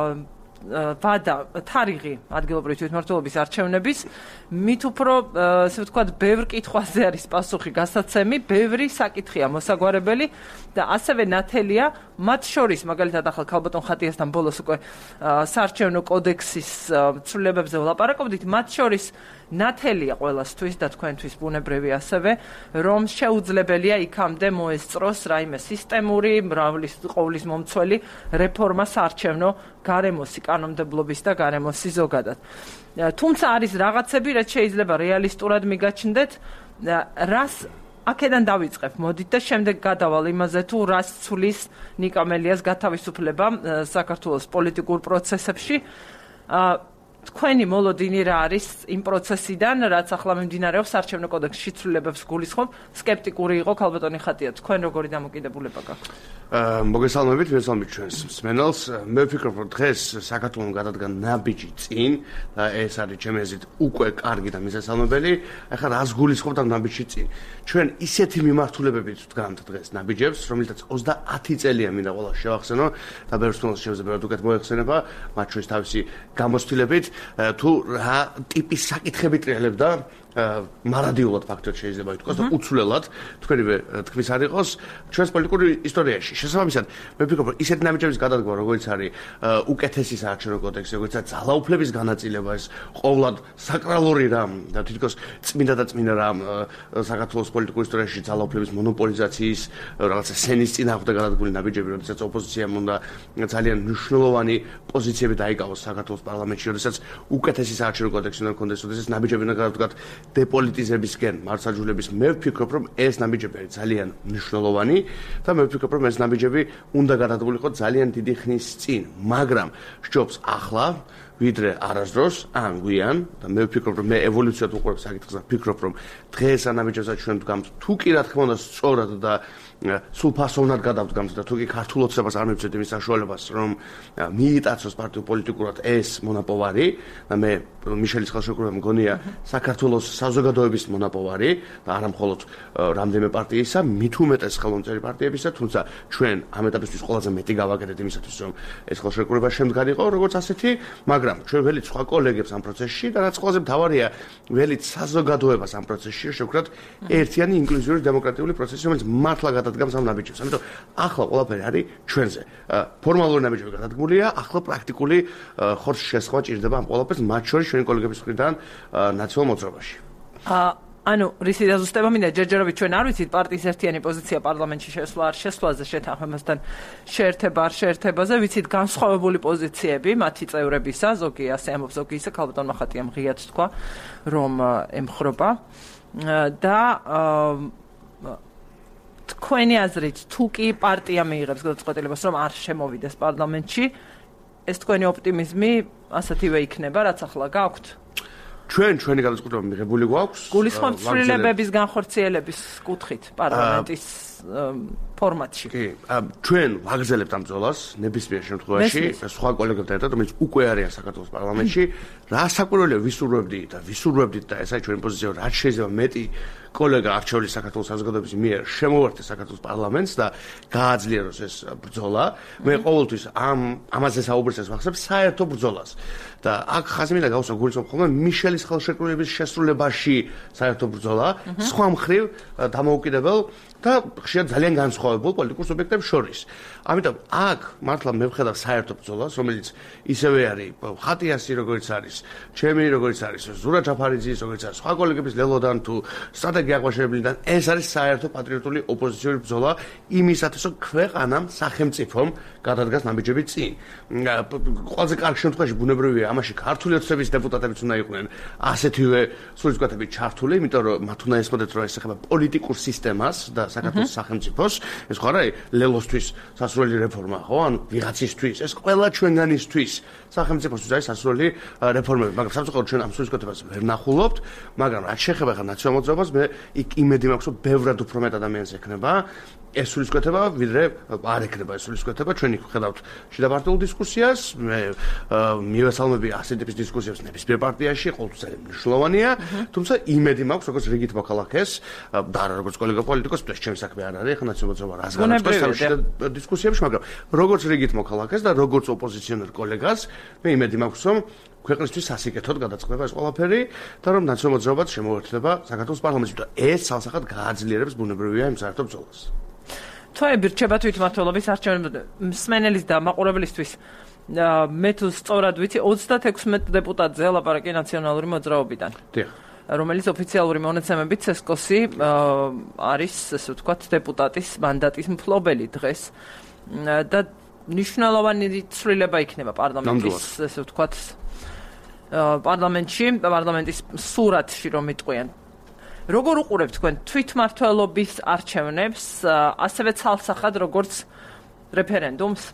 თარიღი ადგილობრივი თვითმმართველობის არჩევნების, მით უფრო ასე ვთქვათ, ბევრ კითხვაზე არის პასუხი გასაცემი, ბევრი საკითხია მოსაგვარებელი და ასევე ნათელია, მათ შორის მაგალითად ახლა ქალბატონ ხატიასთან ბოლოს უკვე საარჩევნო კოდექსის ცვლილებებზე ვლაპარაკობდით, მათ შორის ნათელია ყველასთვის და თქვენთვის ბუნებრივი ასევე, რომ შეუძლებელია იქამდე მოესწროს რაიმე სისტემური, მრავლის ყოვლის მომცველი რეფორმა საარჩევნო გარემოსი, კანონმდებლობის და გარემოსი ზოგადად. თუმცა არის რაღაცები, რაც შეიძლება რეალისტურად მიგაჩნდეთ, რას აქედან დავიწყებ, მოდით და შემდეგ გადავალ იმაზე, თუ რას ცვლის ნიკა მელიას გათავისუფლება საქართველოს პოლიტიკურ პროცესებში. თქვენი მოლოდინი რა არის იმ პროცესიდან, რაც ახლა მიმდინარეობს საარჩევნო კოდექსში ცვლილებებს გულისხმობ, სკეპტიკური იყო ქალბატონი ხატია. თქვენ როგორი დამოკიდებულება გაქვთ? მოგესალმებით, მესალმებით ჩვენს მსმენელს. მე ვფიქრობ, რომ დღეს საქართველოს გადადგა ნაბიჯი წინ და ეს არის ჩემი აზრით უკვე კარგი და მისასალმებელი. ახლა რას გულისხმობთ ამ ნაბიჯში წინ? ჩვენ ისეთი მიმართულებებით ვდგანთ დღეს ნაბიჯებს, რომელთაც 30 წელია მინდა ყველა შევახსენო და ბევრ სტუმარს შეუძლია უკეთ მოეხსენება, მათ შორის თავისი გამოცდილებით. თუ რა ტიპის საკითხები ტრიალებდა მარადიულად ფაქტობრივად შეიძლება ითქვას და უცვლელად თქვენივე თქმის არ იყოს ჩვენს პოლიტიკური ისტორიაში. შესაბამისად, მე ვფიქრობ, რომ ისეთ ნაბიჯების გადადგმა, როგორც არის უკეთესი საარჩევნო კოდექსი, როგორც არის ძალაუფლების განაწილება, ეს ყოვლად საკრალური რამ და თითქოს წმინდა და წმინდა რამ საქართველოს პოლიტიკურ ისტორიაში ძალაუფლების მონოპოლიზაციის რაღაცა სენის წინააღმდეგ გადადგმული ნაბიჯები, როდესაც ოპოზიციამ უნდა ძალიან მნიშვნელოვანი პოზიციები დაიკავოს საქართველოს პარლამენტში, როდესაც უკეთესი საარჩევნო კოდექსი უნდა ჰქონდეს, როდესაც ნაბიჯები უნდა გადადგათ დეპოლიტიზებისკენ მართლმსაჯულების. მე ვფიქრობ, რომ ეს ნაბიჯები არის ძალიან მნიშვნელოვანი და მე ვფიქრობ, რომ ეს ნაბიჯები უნდა გადადგმულიყო ძალიან დიდი ხნის წინ, მაგრამ სჯობს ახლა ვიდრე არასდროს ან გვიან და მე ვფიქრობ, რომ მე ევოლუციად უყურებ საკითხს და ვფიქრობ, რომ დღეს ამ ნაბიჯებსაც ჩვენ ვდგამთ, თუ კი რა თქმა უნდა სწორად და სულფასოვნად გადავდგამთ და თუ კი ქართულ ოცნებას არ მივცეთ იმის საშუალებას, რომ მიიტაცოს პარტიულ პოლიტიკურად ეს მონაპოვარი და მე მიშელის ხელშეკრულება მგონია საქართველოს საზოგადოების მონაპოვარი და არა მხოლოდ რამდენიმე პარტიისა, მით უმეტეს ხელმომწერი პარტიებისა, თუმცა ჩვენ ამ ეტაპისთვის ყველაზე მეტი გავაკეთეთ იმისათვის, რომ ეს ხელშეკრულება შემდგარიყო, როგორც ასეთი, მაგრამ ჩვენ ველით სხვა კოლეგებს ამ პროცესში და რაც ყველაზე მთავარია, ველით საზოგადოებას ამ პროცესში, შევქრათ ერთიანი ინკლუზიური დემოკრატიული პროცესი, რომელიც მართლა გადადგამს ამ ნაბიჯებს. ამიტომ ახლა ყველაფერი არის ჩვენზე. ფორმალური ნაბიჯები გადადგმულია, ახლა პრაქტიკული ხორცს შესხმა ჭირდება ამ ყველაფერს, მათ შორის ჩვენი კოლეგების მხრიდან ნაციონალურ მოძრაობაში. ანუ რისი დაზუსტება მინდა ჯერჯერობით ჩვენ არ ვიცით პარტიის ერთიანი პოზიცია პარლამენტში შესვლა არ შესვლაზე შეთანხმებასთან შეერთება არ შეერთებაზე ვიცით განსხვავებული პოზიციები მათი წევრებისა ზოგი ასე ამბობს ზოგი ისე ქალბატონმა ხატიამ ღიად თქვა რომ ემხრობა და თქვენი აზრით თუ კი პარტია მიიღებს გადაწყვეტილებას რომ არ შემოვიდეს პარლამენტში ეს თქვენი ოპტიმიზმი ასეთივე იქნება რაც ახლა გაქვთ ჩვენი გადაწყვეტილება მიღებული გვაქვს გულისხმობთ ცვლილებების განხორციელების კუთხით პარლამენტის ფორმატში კი ჩვენ ვაგრძელებთ ამ ბრძოლას ნებისმიერ შემთხვევაში სხვა კოლეგებთან ერთად რომელიც უკვე არიან საქართველოს პარლამენტში რა საკვირველია ვისურვებდით და ეს არის ჩვენი პოზიცია რაც შეიძლება მეტი კოლეგა არჩეული საქართველოს საზოგადოების მიერ შემოვართეს საქართველოს პარლამენტს და გააძლიეროს ეს ბრძოლა მე ყოველთვის ამაზე საუბრისას ვახსენებ საერთო ბრძოლას და აქ ხაზი მინდა გავუსვა გულისხმობ ხოლმე მიშელის ხელშეკრულების შესრულებაში საერთო ბრძოლა სხვა მხრივ დამოუკიდებელ და ხშირად ძალიან განსხვავებულ პოლიტიკურ სუბიექტებს შორის. ამიტომ აქ მართლა მე ვხედავ საერთო ბრძოლას, რომელიც ისევე არის ხატიასი როგორც არის, ჩემი როგორც არის, ზურა ჯაფარიძის როგორც არის, სხვა კოლეგების ლელოდან თუ სტრატეგია აღვაშებელიდან ეს არის საერთო პატრიოტული ოპოზიციური ბრძოლა იმისათვის, რომ ქვეყანამ სახელმწიფომ გადადგას ნაბიჯები წინ. ყველაზე კარგ შემთხვევაში ბუნებრივია ამაში ქართული ოცნების დეპუტატებიც უნდა იყვნენ ასეთივე სულისკვეთებით ჩართული, იმიტომ რომ მათ უნდა ესმოდეთ, რომ ეს ეხება პოლიტიკურ სისტემას და საქართველოს სახელმწიფოს, ეს ხო არა ლელოსთვის სასურველი რეფორმა, ხო? ან ვიღაცისთვის, ეს ყველა ჩვენგანისთვის სახელმწიფოსთვის არის სასურველი რეფორმები, მაგრამ სამწუხაროდ ჩვენ ამ სულისკვეთებას ვერ ნახულობთ, მაგრამ რაც შეეხება ხა ნაციონალურ მოძრაობას, მე იქ იმედი მაქვს, რომ ბევრად უფრო მეტ ადამიანს ექნება ეს სულისკვეთება, ვიდრე არ ექნება ეს სულისკვეთება, ჩვენ იქ ვხედავთ შიდა პარტიულ დისკუსიას, მე მივესალმები ასეთ ტიპის დისკუსიებს ნებისმიერ პარტიაში, ყოველთვის ძალიან მნიშვნელოვანია, თუმცა იმედი მაქვს, როგორც რიგით მოქალაქეს და არა როგორც კოლეგა პოლიტიკოსს, ჩემი საქმე არ არის, ხა ნაციონალურ მოძრაობა რას განაცხადებს შიდა დისკუსიებში, მაგრამ როგორც რიგით მოქალაქეს და როგორც ოპოზიციონერ კოლეგას, მე იმედი მაქვს, რომ ქვეყნისთვის სასიკეთოდ გადაწყდება ეს ყველაფერი და რომ ნაციონალურ მოძრაობაც შემოერთდება საქართველოს პარლამენტში და ეს ცალსახად გააძლიერებს ბუნებრივია იმ საერთო ბრძოლას. თვეები რჩება თვითმმართველობის არჩევნები მსმენელის და მაყურებლისთვის მე თუ სწორად ვიცი 36 დეპუტატზე ლაპარაკი ნაციონალური მოძრაობიდან. დიახ. რომელიც ოფიციალური მონაცემებით ცესკოსი არის ესე ვთქვათ დეპუტატის მანდატის მფლობელი დღეს და მნიშვნელოვანი ცვლილება იქნება პარლამენტის ესე ვთქვათ პარლამენტის სურათში რომ იტყვიან როგორ უყურებთ თქვენ თვითმმართველობის არჩევნებს ასევე ცალსახად როგორც რეფერენდუმს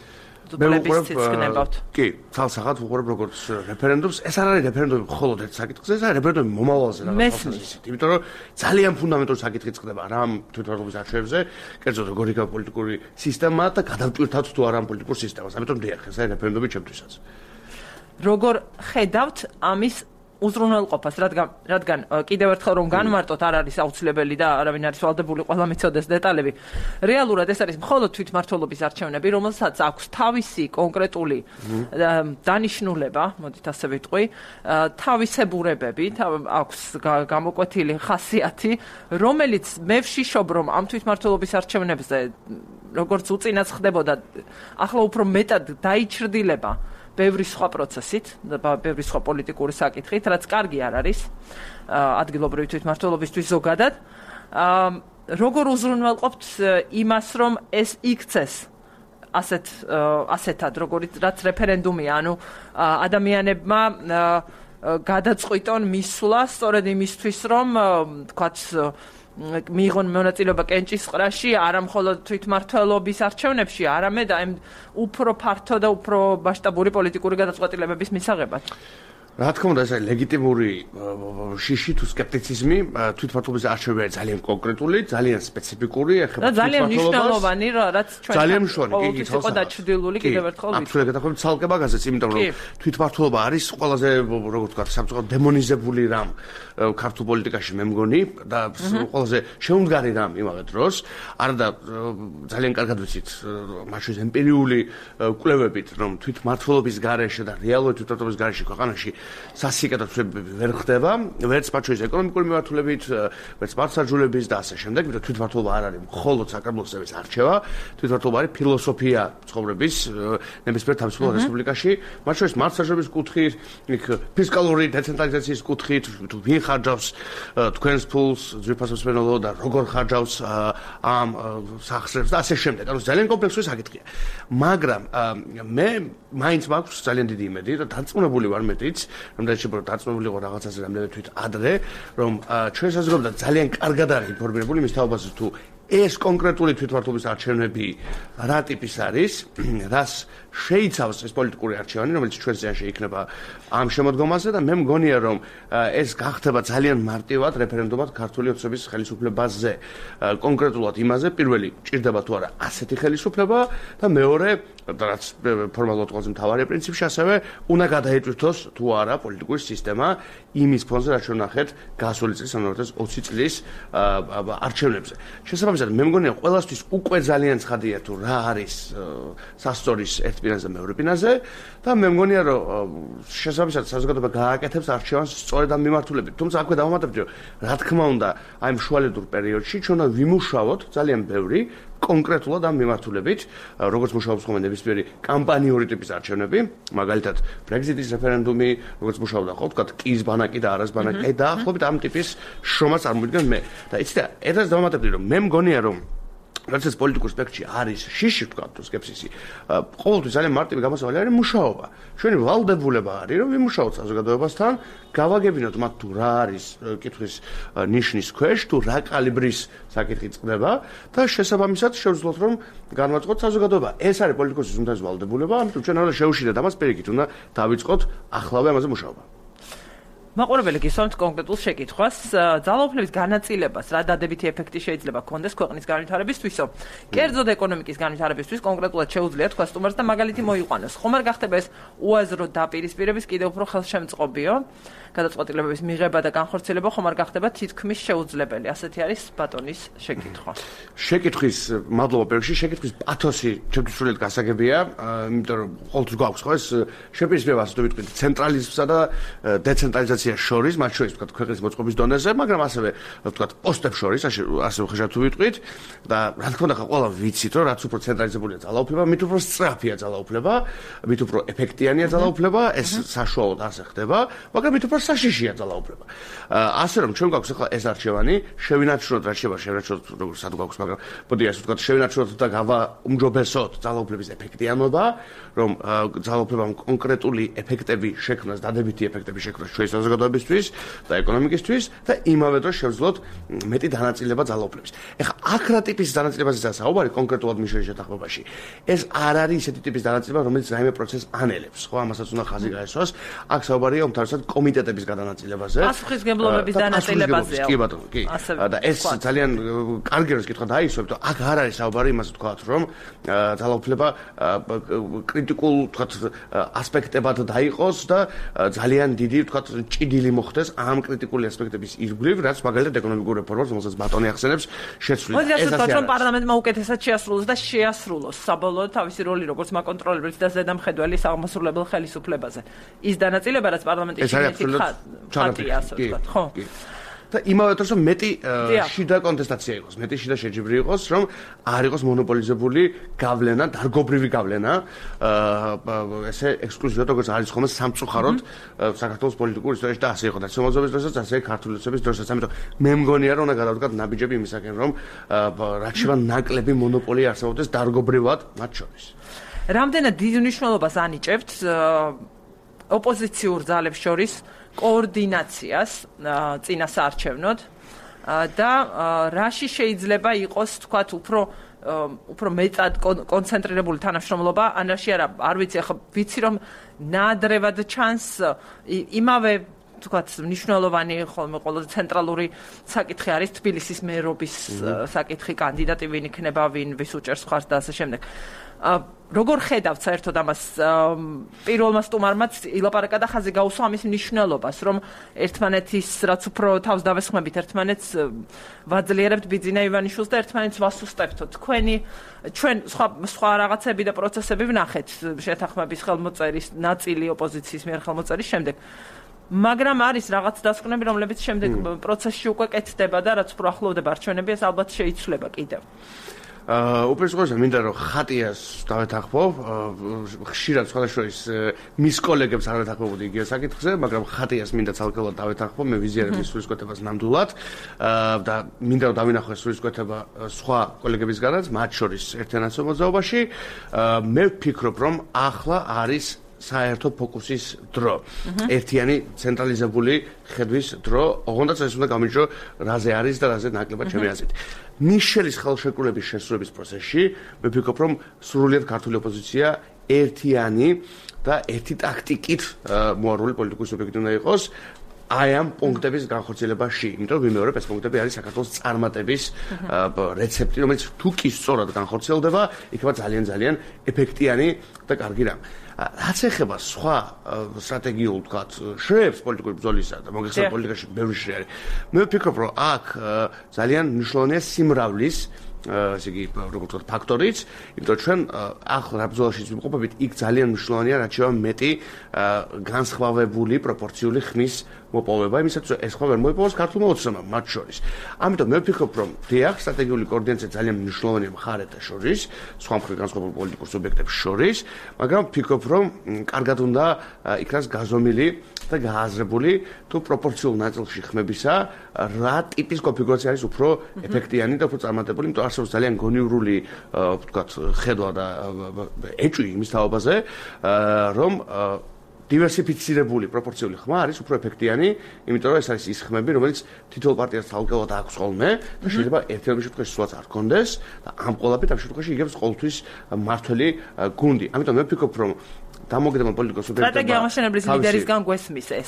კი, ცალსახად უყურებ როგორც რეფერენდუმს. ეს არ არის რეფერენდუმი მხოლოდ ერთ საკითხზე, ეს არის რეფერენდუმი მომავალზე რაღაცას. იმიტომ რომ ძალიან ფუნდამენტური საკითხი წყდება რა თვითმმართველობის არჩევნებზე, კერძოდ როგორ იქნება პოლიტიკური სისტემა და გადავტვირთავთ თუ არა ამ პოლიტიკურ სისტემას. ამიტომ დიახ, ეს არის რეფერენდუმი ჩემთვისაც. როგორ ხედავთ ამის უზრუნველყოფას, რადგან კიდევ ერთხელ რომ განმარტოთ არ არის აუცილებელი და არავინ არის ვალდებული ყველა მიცოდეს დეტალები. რეალურად ეს არის მხოლოდ თვითმმართველობის არჩევნები, რომელსაც აქვს თავისი კონკრეტული დანიშნულება, მოდით ასე ვიტყვი, თავისებურებები, აქვს გამოკვეთილი ხასიათი, რომელიც მე ვშიშობ, რომ ამ თვითმმართველობის არჩევნებზე, როგორც უწინაც ხდებოდა, ახლა უფრო მეტად დაიჩრდილება ბევრი სხვა პროცესით, ბევრი სხვა პოლიტიკური საკითხით, რაც კარგი არ არის ადგილობრივი თვითმმართველობისთვის ზოგადად. როგორ უზრუნველყოფთ იმას, რომ ეს იქცეს ასეთად, რაც რეფერენდუმია, ანუ ადამიანებმა გადაწყვიტონ მისვლა სწორედ იმისთვის, რომ თქვათ მიიღონ მონაწილეობა კენჭისყრაში, არა მხოლოდ თვითმმართველობის არჩევნებში, არამედ აი უფრო ფართო და უფრო მასშტაბური პოლიტიკური გადაწყვეტილებების მისაღებად. რა თქმა უნდა, ეს არის ლეგიტიმური შიში თუ სკეპტიციზმი, თვითმმართველობის არჩევნები არის ძალიან კონკრეტული, ძალიან სპეციფიკური, ეხება და ძალიან მნიშვნელოვანი, რაც ჩვენ ძალიან მნიშვნელოვანი, კი, იყო დაჩრდილული კიდევ ერთხელ ვიცი. აბსოლუტურად გადახვევით ცალკე მაგაზეც, იმიტომ რომ თვითმმართველობა არის ყველაზე, როგორ ვთქვათ, სამწუხაროდ დემონიზებული რამ ქართულ პოლიტიკაში მე მგონი და ყველაზე შეუმდგარი რამ იმავე დროს, არა და ძალიან კარგად ვიცით, მაშინ ემპირიული კვლევებით, რომ თვითმმართველობის გარეშე და რეალური თვითმმართველობის გარეშე ქვეყანაში სასიკეთო ცვლილებები ვერ ხდება, ვერც მათ შორის ეკონომიკური მიმართულებით, ვერც მართლმსაჯულების და ასე შემდეგ, ვიდრე თვითმმართველობა არ არის მხოლოდ საკრებულოსების არჩევა, თვითმმართველობა არის ფილოსოფია ცხოვრების ნებისმიერ თავისუფალ რესპუბლიკაში, მათ შორის მართლმსაჯულების კუთხით, ფისკალური დეცენტრალიზაციის კუთხით, თუ ვინ ხარჯავს თქვენს ფულს, ძვირფასო მსმენელო და როგორ ხარჯავს ამ სახსრებს და ასე შემდეგ. ანუ ძალიან კომპლექსური საკითხია. მაგრამ მე მაინც მაქვს ძალიან დიდი იმედი და დარწმუნებული ვარ მეტიც, რომ დარწმუნებული ვარ რაღაცაზე რამდენიმე თვით ადრე, რომ ჩვენ საზოგადოება ძალიან კარგად არის ინფორმირებული მის თაობაზე თუ ეს კონკრეტული თვითმმართველობის არჩევნები რა ტიპის არის, რას შეიცავს ეს პოლიტიკური არჩევანი, რომელიც ჩვენ ზიანში იქნება ამ შემოდგომაზე და მე მგონია, რომ ეს გახდება ძალიან მარტივად რეფერენდუმად ქართული ოცნების ხელისუფლებაზე. კონკრეტულად იმაზე, პირველი ჭირდება თუ არა ასეთი ხელისუფლება და მეორე, რაც ფორმალურად ყველაზე მთავარი პრინციპში, ასევე უნდა გადაეტვირთოს თუ არა პოლიტიკური სისტემა იმის ფონზე, რაც ჩვენ ნახეთ გასული წლის, ანუ 2020 წლის არჩევნებზე. შესაბამისად, მე მგონია, ყველასთვის უკვე ძალიან ცხადია თუ რა არის სასწორის ერთ პირაზე და მეორე პირაზე და მე მგონია, რომ შესაბამისად საზოგადოება გააკეთებს არჩევანს სწორედ ამ მიმართულებით. თუმცა აქვე დავამატებდი, რომ რა თქმა უნდა, აი ამ შუალედურ პერიოდში ჩვენ უნდა ვიმუშაოთ ძალიან ბევრი კონკრეტულად ამ მიმართულებით, როგორც მუშაობს ხოლმე ნებისმიერი კამპანიური ტიპის არჩევნები, მაგალითად ბრეგზიტის რეფერენდუმი, როგორც მუშაობდა ხო, თქვა კის ბანაკი და არას ბანაკი, დაახლოებით ამ ტიპის შრომას წარმოვიდგენ მე. და იცით, ერთად დავამატებდი, რომ მე მგონია, რომ რაც ეს პოლიტიკურ სპექტრში არის შიში თქვა თუ სკეპსისი, ყოველთვის ძალიან მარტივი გამოსავალი არის მუშაობა. ჩვენი ვალდებულება არის, რომ ვიმუშაოთ საზოგადოებასთან, გავაგებინოთ მათ თუ რა არის კითხვის ნიშნის ქვეშ, თუ რა კალიბრის საკითხი წყდება და შესაბამისად შევძლოთ, რომ განვაწყოთ საზოგადოება. ეს არის პოლიტიკოსის უმთავრესი ვალდებულება, ამიტომ ჩვენ არ უნდა შევშვიდეთ ამას, პირიქით უნდა დავიწყოთ ახლავე ამაზე მუშაობა. მაყურებელი გისვამთ კონკრეტულ შეკითხვას, ძალაუფლების განაწილებას რა დადებითი ეფექტი შეიძლება ჰქონდეს ქვეყნის განვითარებისთვისო? კერძოდ ეკონომიკის განვითარებისთვის კონკრეტულად შეუძლია თქვა სტუმარს და მაგალითი მოიყვანოს. ხომ არ გახდება ეს უაზრო დაპირისპირების კიდევ უფრო ხელშემწყობიო? გადაწყვეტილებების მიღება და განხორციელება ხომ არ გახდება თითქმის შეუძლებელი? ასეთი არის ბატონის შეკითხვა. შეკითხვის მადლობა პერიოდში, შეკითხვის პათოსი ჩემთვის სრულიად გასაგებია, იმიტომ რომ ყოველთვის გვაქვს ხო ეს შეპირისპირება, ასე ვიტყვით, ცენტრალიზმსა და დეცენტრალიზაციას შორის, მათ შორის ვთქვათ ქვეყნის მოწყობის დონეზე, მაგრამ ასევე ვთქვათ პოსტებს შორის, ასე ხეშად თუ ვიტყვით და რა თქმა უნდა, ყველა ვიცით, რომ რაც უფრო ცენტრალიზებულია ძალაუფლება, მით უფრო სწრაფია ძალაუფლება, მით უფრო ეფექტიანია ძალაუფლება, ეს საშუალოდ ასე ხდება, მაგრამ მით უფრო საშიშია ძალაუფლება. ასე რომ ჩვენ გვაქვს ახლა ეს არჩევანი, შევინარჩუნოთ რა შეიძლება შევინარჩუნოთ როგორც სად გვაქვს, მაგრამ მოდი ასე ვთქვათ, შევინარჩუნოთ და გავაუმჯობესოთ ძალაუფლების ეფექტიანობა, რომ ძალაუფლებამ კონკრეტული ეფექტები შექმნას, დადებითი ეფექტები შექმნას ჩვენი საზოგადოებისთვის და ეკონომიკისთვის და იმავე დროს შევძლოთ მეტი დანაწილება ძალაუფლების. ეხლა აქ რა ტიპის დანაწილებაზეა საუბარი კონკრეტულად მიშელის შეთანხმებაში. ეს არ არის ისეთი ტიპის დანაწილება, რომელიც რაიმე პროცესს ანელებს, ხო, ამასაც უნდა ხაზი გაესვას. აქ საუბარია უმთავრესად კომიტეტების გადანაწილებაზე. პასუხისმგებლობების დანაწილებაზეა. კი ბატონო, კი. და ეს ძალიან კარგი როს კითხვა დაისვებ, და აქ არ არის საუბარი იმაზე თქვათ, რომ ძალაუფლება კრიტიკულ თქვათ ასპექტებად დაიყოს და ძალიან დიდი თქვათ ჭიდილი მოხდეს ამ კრიტიკული ასპექტების ირგვლივ, რაც მაგალითად ეკონომიკურ რეფორმას, რომელსაც ბატონი ახსენებს, შეცვლით. ეს ასე რომ პარლამენტმა უკეთესად შეასრულოს და შეასრულოს საბოლოოდ თავისი როლი როგორც მაკონტროლებლის და ზედამხედველის აღმასრულებელ ხელისუფლებაზე. ის დანაწილება, რაც პარლამენტის ხატია, ასე ვთქვათ, ხო? და იმავე დროს მეტი შიდა კონტესტაცია იყოს, მეტი შიდა შეჯიბრი იყოს, რომ არ იყოს მონოპოლიზებული გავლენა, დარგობრივი გავლენა, ესე ექსკლუზიურად როგორც არის ხოლმე სამწუხაროდ საქართველოს პოლიტიკურ ისტორიაში და ასე იყო და შემოძობის დროსაც, ასე ქართული ოცნების დროსაც, ამიტომ მე მგონია რომ უნდა გადავდგათ ნაბიჯები იმისაკენ, რომ რაც შევა ნაკლები მონოპოლია არსებობდეს დარგობრივად მათ შორის. რამდენად დიდ მნიშვნელობას ანიჭებთ ოპოზიციურ ძალებს შორის კოორდინაციას წინასაარჩევნოდ და რაში შეიძლება იყოს თქვათ უფრო მეტად კონცენტრირებული თანამშრომლობა ან რაში არ ვიცი ახლა ვიცი რომ ნაადრევად ჩანს იმავე თქვათ მნიშვნელოვანი ხოლმე ყველაზე ცენტრალური საკითხი არის თბილისის მერობის საკითხი კანდიდატი ვინ იქნება ვის უჭერს ხარს და ასე შემდეგ როგორ ხედავთ საერთოდ ამას პირველმა სტუმარმაც ილაპარაკა და ხაზი გაუსვა ამის მნიშვნელობას რომ ერთმანეთის რაც უფრო თავს დავესხმებით ერთმანეთს ვაძლიერებთ ბიძინა ივანიშვილს და ერთმანეთს ვასუსტებთო თქვენი ჩვენ სხვა რაღაცები და პროცესები ვნახეთ შეთანხმების ხელმოწერის ნაწილი ოპოზიციის მიერ ხელმოწერის შემდეგ მაგრამ არის რაღაც დასკვნები რომლებიც შემდეგ პროცესში უკვე კეთდება და რაც უფრო ახლოვდება არჩევნები ეს ალბათ შეიცვლება კიდევ უპირველეს მინდა რომ ხატიას დავეთანხმო ხშირად სხვადასხვის მის კოლეგებს არ ვეთანხმობოდი იგივე საკითხზე მაგრამ ხატიას მინდა ცალკეულად დავეთანხმო მე ვიზიარების სულისკვეთებას ნამდვილად და მინდა რომ დავინახო სულისკვეთება სხვა კოლეგებისგანაც მათ შორის ერთენაცო მოძრაობაში მე ვფიქრობ რომ ახლა არის საერთო ფოკუსის დრო. ერთიანი ცენტრალიზებული ხედვის დრო, ოღონდაც ეს უნდა გამიჯრო რაზე არის და რაზე ნაკლებად ჩემი აზრით. მიშელის ხელშეკრულების შესრულების პროცესში მე ვფიქრობ რომ სრულიად ქართული ოპოზიცია ერთიანი და ერთი ტაქტიკით მოარული პოლიტიკური სუბიექტი უნდა იყოს. აი ამ პუნქტების განხორციელებაში, იმიტომ რომ ვიმეორებ ეს პუნქტები არის საქართველოს წარმატების რეცეპტი, რომელიც თუ კი სწორად განხორციელდება, იქნება ძალიან ეფექტიანი და კარგი რამ. რაც ეხება სხვა სტრატეგიულ ვთქვათ შრეებს პოლიტიკური ბრძოლისა და მოგეხსენებათ პოლიტიკაში ბევრი შრე არის. მე ვფიქრობ რომ აქ ძალიან მნიშვნელოვანია სიმრავლის ესე იგი როგორც ვთქვათ ფაქტორიც, იმიტომ ჩვენ ახლა რა ბრძოლაში ვიმყოფებით, იქ ძალიან მნიშვნელოვანია რაც შევა მეტი განსხვავებული პროპორციული ხმის მოპოვება, იმისათვის რომ ეს ხმა ვერ მოიპოვოს ქართულმა ოცნებამ მათ შორის. ამიტომ მე ვფიქრობ რომ დიახ, სტრატეგიული კოორდინაცია ძალიან მნიშვნელოვანია მხარეთა შორის, სხვა მხრივ განსხვავებულ პოლიტიკურ სუბიექტებს შორის, მაგრამ ვფიქრობ რომ კარგად უნდა იქნას გაზომილი და გააზრებული თუ პროპორციულ ნაწილში ხმებისა რა ტიპის კონფიგურაცია არის უფრო ეფექტიანი და უფრო წარმატებული, იმიტომ არსებობს ძალიან გონივრული ვთქვათ ხედვა და ეჭვი იმის თაობაზე, რომ დივერსიფიცირებული პროპორციული ხმა არის უფრო ეფექტიანი, იმიტომ რომ ეს არის ის ხმები, რომელიც თითოეულ პარტიას თალკევად აქვს ხოლმე და შეიძლება ერთ-ერთ შემთხვევაში სულაც არ კონდეს და ამ ყველაფერით ამ შემთხვევაში იგებს ყოველთვის მართველი გუნდი. ამიტომ მე ვფიქრობ, რომ დამოუკიდებელ პოლიტიკურ სუბიექტებმა სტრატეგია ამაშენებლის ლიდერისგან გვესმის ეს.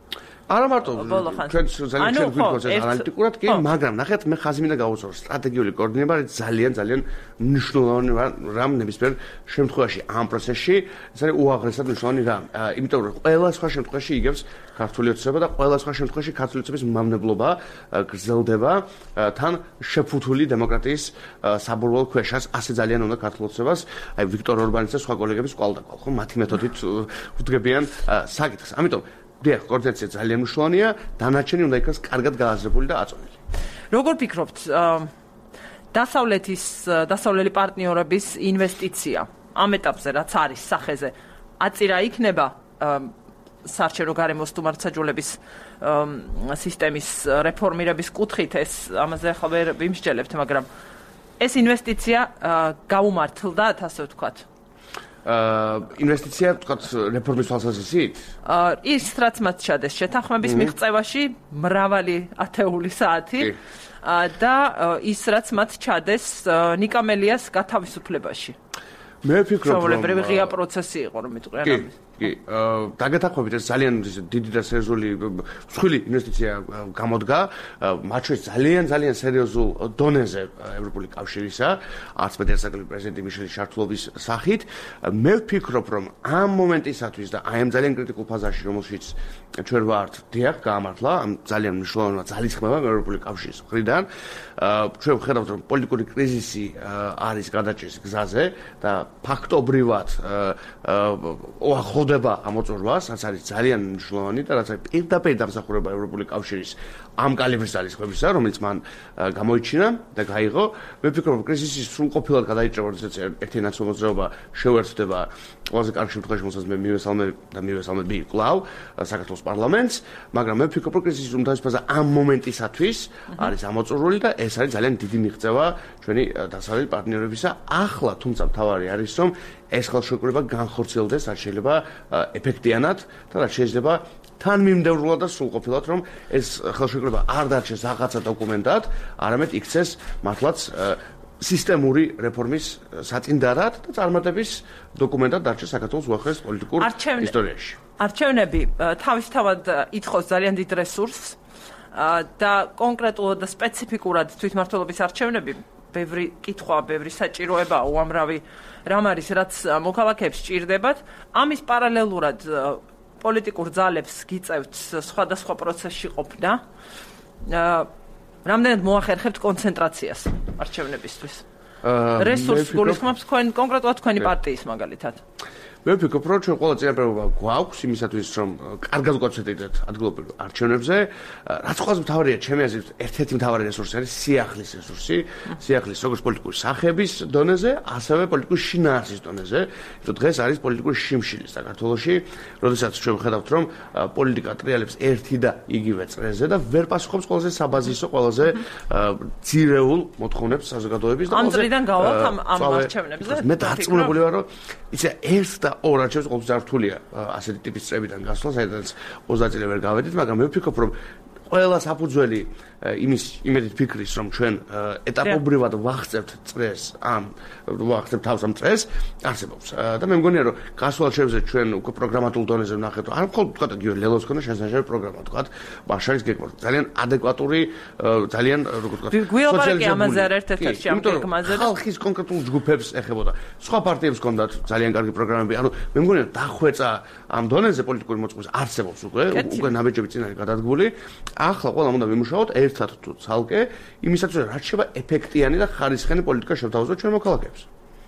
არა მარტო ჩვენ ძალიან ჩვენ გვიქონს ეს ანალიტიკურად კი, მაგრამ ნახეთ მე ხაზი მინდა გავუწევო სტრატეგიული კოორდინება არის ძალიან მნიშვნელოვანი რამ ნებისმიერ შემთხვევაში ამ პროცესში ეს არის უაღრესად მნიშვნელოვანი რამ იმიტომ რომ ყველა სხვა შემთხვევაში იგებს ქართული ოცნება და ყველა სხვა შემთხვევაში ქართული ოცნების მამნებლობა გრძელდება თან შეფუთული დემოკრატიის საბურველ ქვეშას ასე ძალიან უნდა ქართულ ოცნებას აი ვიქტორ ორბანის და სხვა კოლეგების კვალდაკვალ ხო მათი მეთოდით უდგებიან საკითხს ამიტომ დიახ, კოორდინაცია ძალიან მნიშვნელოვანია, დანარჩენი უნდა იქნას კარგად გააზრებული და აწონილი. როგორ ფიქრობთ, დასავლელი პარტნიორების ინვესტიცია ამ ეტაპზე, რაც არის სახეზე, აწირა იქნება საარჩევნო გარემო სტუმართსაჯულების სისტემის რეფორმირების კუთხით, ეს ამაზე ახლა ვერ ვიმსჯელებთ, მაგრამ ეს ინვესტიცია გაუმართლდათ, ასე ვთქვათ. ინვესტიცია ვთქვათ რეფორმის თვალსაზრისით? ის რაც მათ ჩადეს შეთანხმების მიღწევაში მრავალი ათეული საათი და ის რაც მათ ჩადეს ნიკამელიას გათავისუფლებაში. მე ვფიქრობ რომ ჩვეულებრივი ღია პროცესი იყო რომ იტყვიან ამის. კი, დაგეთანხმებით ეს ძალიან დიდი და სერიოზული მსხვილი ინვესტიცია გამოდგა, მათ შორის ძალიან სერიოზულ დონეზე ევროპული კავშირისა, არც მედიასაკრების პრეზიდენტი მიშელის ჩართულობის სახით. მე ვფიქრობ, რომ ამ მომენტისათვის და აი ამ ძალიან კრიტიკულ ფაზაში, რომელშიც ჩვენ ვართ, დიახ, გაამართლა, ამ ძალიან მნიშვნელოვანი ძალისხმევა ევროპული კავშირის მხრიდან. ჩვენ ვხედავთ, რომ პოლიტიკური კრიზისი არის გადაჭრის გზაზე და ფაქტობრივად ახლდება ამოწურვას, რაც არის ძალიან მნიშვნელოვანი და რაც არის პირდაპირ დამსახურება ევროპული კავშირის ამ კალიბრის ძალისხმებისა, რომელიც მან გამოიჩინა და გაიღო. მე ვფიქრობ, რომ კრიზისი სრულყოფილად გადაიჭრა, როდესაც ერთი ნაციონალური მოძრაობა შეუერთდება ყველაზე კარგ შემთხვევაში, რომელსაც მე მივესალმები კვლავ საქართველოს პარლამენტს, მაგრამ მე ვფიქრობ, რომ კრიზისის უმთავრესობა ამ მომენტისათვის არის ამოწურვული და ეს არის ძალიან დიდი მიღწევა ჩვენი დასავლელი პარტნიორებისა. ახლა თუმცა მთავარი არის, რომ ეს ხელშეკრულება განხორციელდეს, რაც შეიძლება ეფექტიანად და რაც შეიძლება თანმიმდევრულად და სრულყოფილად, რომ ეს ხელშეკრულება არ დარჩეს რაღაცა დოკუმენტად, არამედ იქცეს მართლაც სისტემური რეფორმის საწინდარად და წარმატების დოკუმენტად დარჩეს საქართველოს უახლოეს პოლიტიკურ ისტორიაში. არჩევნები თავისთავად ითხოვს ძალიან დიდ რესურსს და კონკრეტულად და სპეციფიკურად თვითმმართველობის არჩევნები ბევრი კითხვა, ბევრი საჭიროება, უამრავი რამ არის, რაც მოქალაქეებს სჭირდებათ. ამის პარალელურად პოლიტიკურ ძალებს გიწევთ სხვადასხვა პროცესში ყოფნა. რამდენად მოახერხებთ კონცენტრაციას არჩევნებისთვის? რესურს გულისხმობს კონკრეტულად თქვენი პარტიის მაგალითად? მე ვფიქრობ, რომ ჩვენ ყველა წინაპირობა გვაქვს იმისათვის, რომ კარგად გვაცდეთ ადგილობრივ არჩევნებზე. რაც ყველაზე მთავარია, ჩემი აზრით, ერთ-ერთი მთავარი რესურსი არის სიახლის რესურსი, სიახლის როგორც პოლიტიკური სახების დონეზე, ასევე პოლიტიკური შინაარსის დონეზე. იმიტომ დღეს არის პოლიტიკური შიმშილი საქართველოში, როდესაც ჩვენ ვხედავთ, რომ პოლიტიკა ტრიალებს ერთი და იგივე წრეზე და ვერ პასუხობს ყველაზე საბაზისო, ყველაზე ძირეულ მოთხოვნებს საზოგადოების და ამ წრიდან გავალთ ამ არჩევნებზე. მე დარწმუნებული ვარ, რომ იცი ერთ და ორ არჩევნებს ყოველთვის არ რთულია ასეთი ტიპის წრებიდან გასვლა, საიდანაც 20 წელი ვერ გავედით, მაგრამ მე ვფიქრობ, რომ ყველა საფუძველი იმედით ფიქრის, რომ ჩვენ ეტაპობრივად ვახცევთ წრეს, ვახცევთ თავს ამ წრეს, არსებობს. და მე მგონია, რომ გასულ არჩევნებზე ჩვენ უკვე პროგრამატულ დონეზე ვნახეთ, რომ არ მხოლოდ თქვა გიორგი ლელოს ქონა შესაძლებელი პროგრამა, თქვა ბაშარის გეგმა, ძალიან ადეკვატური, ძალიან როგორ თქვა, გვილაპარაკე ამაზე არ ერთ-ერთში ამ გეგმაზე. ხალხის კონკრეტულ ჯგუფებს ეხებოდა. სხვა პარტიებს ჰქონდათ ძალიან კარგი პროგრამები. ანუ მე მგონია, დახვეწა ამ დონეზე პოლიტიკური მოწყობის არსებობს უკვე ნაბიჯები წინ არის გადადგმული. ახლა ყველამ უნდა ვიმუშაოთ ერთად თუ ცალკე, იმისათვის რაც შეიძლება ეფექტიანი და ხარისხიანი პოლიტიკა შევთავაზოთ ჩვენ მოქალაქეებს.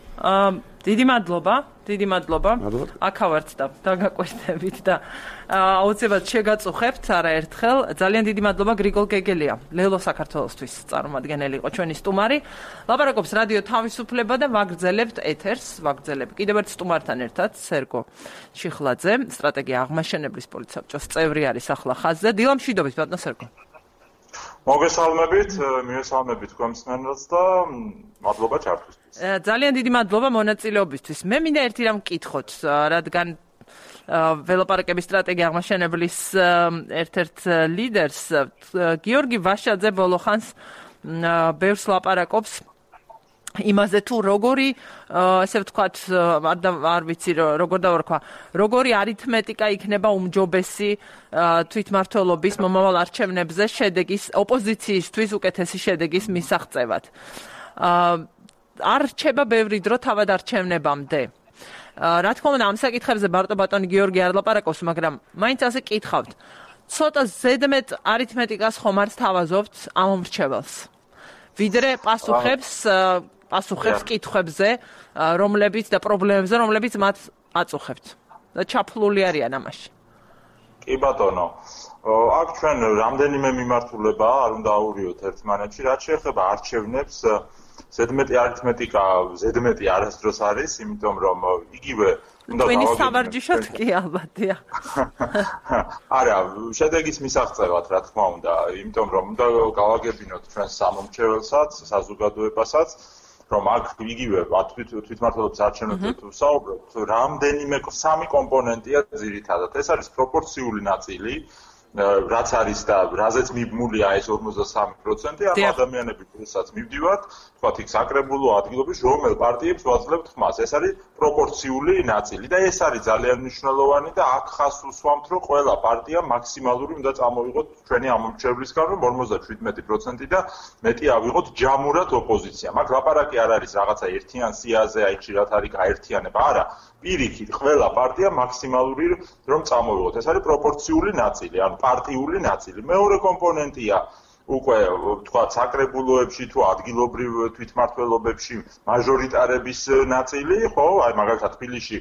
დიდი მადლობა. აქავართ და დაგაკვირდებით და აუცილებლად შეგაწუხებთ არაერთხელ. ძალიან დიდი მადლობა გრიგოლ გეგელია, ლელო საქართველოსთვის წარმომადგენელი იყო ჩვენი სტუმარი. ლაპარაკობს რადიო თავისუფლება და ვაგრძელებთ ეთერს, კიდევ ერთ სტუმართან ერთად, სერგო ჩიხლაძე, სტრატეგია აღმაშენებლის პოლიტსაბჭოს წევრი არის ახლა ხაზზე. დილამშვიდობით, ბატონო სერგო. მოგესალმებით, მივესალმებით თქვენს და მადლობა ჩართვისთვის. ძალიან დიდი მადლობა მონაწილეობისთვის. მე მინდა ერთი რამ მკითხოთ, რადგან ველოპარაკების სტრატეგია აღმაშენებლის ერთ-ერთ ლიდერს გიორგი ვაშაძე ბოლო ხანს ბევრს ლაპარაკობს იმაზე თუ როგორი ასე ვთქვათ, არ ვიცი როგორ დავარქვა, როგორი არითმეტიკა იქნება უმჯობესი თვითმმართველობის მომავალ არჩევნებზე შედეგის ოპოზიციისთვის უკეთესი შედეგის მისაღწევად. არ რჩება ბევრი დრო თავად არჩევნებამდე. რა თქმა უნდა, ამ საკითხებზე მარტო ბატონი გიორგი არ ლაპარაკობს, მაგრამ მაინც ასე კითხავთ. ცოტა ზედმეტ არითმეტიკას ხომ არ თავაზობთ ამ მრჩეველს. ვიდრე პასუხებს კითხვებზე, რომლებიც და პრობლემებზე, რომლებიც მათ აწუხებთ. და ჩაფლული არიან ამაში. კი ბატონო. აქ ჩვენ რამდენიმე მიმართულება არ უნდა აურიოთ ერთმანეთში, რაც შეეხება არჩევნებს, ზედმეტი არითმეტიკა, ზედმეტი არასდროს არის, იმიტომ რომ იგივე უნდა დავაგებინოთ. თქვენი სამარჯიშოთ კი ალბათია. არა, შედეგის მისაღწევად, რა თქმა უნდა, იმიტომ რომ უნდა გავაგებინოთ ჩვენ სამომრჩეველსაც, საზოგადოებასაც, რომ აქ იგივე თვითმმართველობის არჩევნებზე თუ საუბრობთ, რამდენიმე სამი კომპონენტია ძირითადად. ეს არის პროპორციული ნაწილი, რაც არის და რაზეც მიბმულია ეს 53%, ამ ადამიანები როდესაც მივდივართ, თქვათ იქ საკრებულო ადგილობის რომელ პარტიებს ვაძლევთ ხმას. ეს არის პროპორციული ნაწილი და ეს არის ძალიან მნიშვნელოვანი და აქ ხას უსვამთ, რომ ყველა პარტია მაქსიმალური უნდა წამოვიღოთ ჩვენი ამომრჩევლისგან, რომ 57% და მეტი ავიღოთ ჯამურად ოპოზიცია. მაგ ლაპარაკი არ არის რაღაცა ერთიან სიაზე, აი ხშირად არის გაერთიანება, არა. პირიქით ყველა პარტია მაქსიმალური რომ წამოვიღოთ. ეს არის პროპორციული ნაწილი, ანუ პარტიული ნაწილი. მეორე კომპონენტია უკვე თქვა საკრებულოებში თუ ადგილობრივ თვითმმართველობებში მაჟორიტარების ნაწილი, ხო? აი მაგალითად თბილისში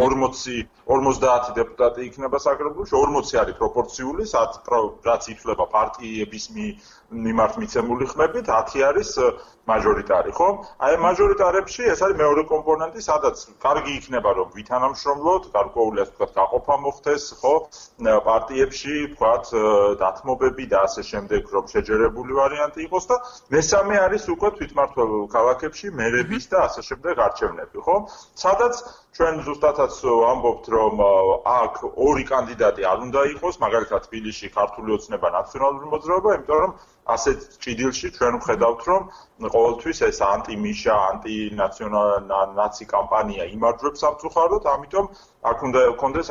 50 დეპუტატი იქნება საკრებულოში, 40 არის პროპორციული, რაც ითვლება პარტიების მიმართ მიცემული ხმებით, 10 არის მაჟორიტარი, ხო? აი მაჟორიტარებში ეს არის მეორე კომპონენტი, სადაც კარგი იქნება რომ ვითანამშრომლოთ, გარკვეული ასე ვთქვათ, გაყოფა მოხდეს, ხო? პარტიებში, ვთქვათ, დათმობები და ასე შემდეგ, რომ შეჯერებული ვარიანტი იყოს და მესამე არის უკვე თვითმმართველ ქალაქებში მერების და ასე შემდეგ არჩევნები, ხო? სადაც ჩვენ ზუსტადაც ვამბობთ, რომ აქ ორი კანდიდატი არ უნდა იყოს, მაგალითად თბილისში ქართული ოცნება ნაციონალური მოძრაობა, იმიტომ რომ ასეთ ჭიდილში ჩვენ ვხედავთ, რომ ყოველთვის ეს ანტი-მიშა, ანტი-ნაცი კამპანია იმარჯვებს სამწუხაროდ, ამიტომ აქ უნდა გქონდეს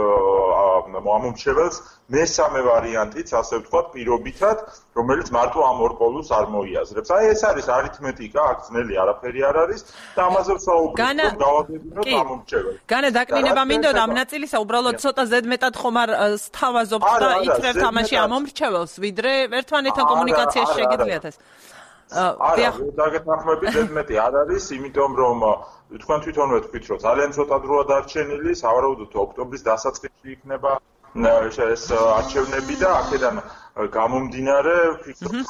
ამომრჩეველს მესამე ვარიანტიც, ასე ვთქვათ, პირობითად, რომელიც მარტო ამ ორ პოლუს არ მოიაზრებს. აი ეს არის არითმეტიკა, აქ ძნელი არაფერი არ არის და ამაზე ვსაუბრობთ, რომ გავაგებინოთ ამომრჩეველს. განა დაკნინება მინდოდა ამ ნაწილისა, უბრალოდ ცოტა ზედმეტად ხომ არ სთავაზობთ და იწრებთ ამაში ამომრჩეველს, ვიდრე ერთმანეთთან კომუნიკაციაში შეგიძლიათ ეს. არა, დაგეთანხმები ზედმეტი არ არის, იმიტომ რომ თქვენ თვითონვე თქვით, რომ ძალიან ცოტა დროა დარჩენილი, სავარაუდოდ ოქტომბრის დასაწყისში იქნება ეს არჩევნები და აქედან გამომდინარე ვფიქრობ,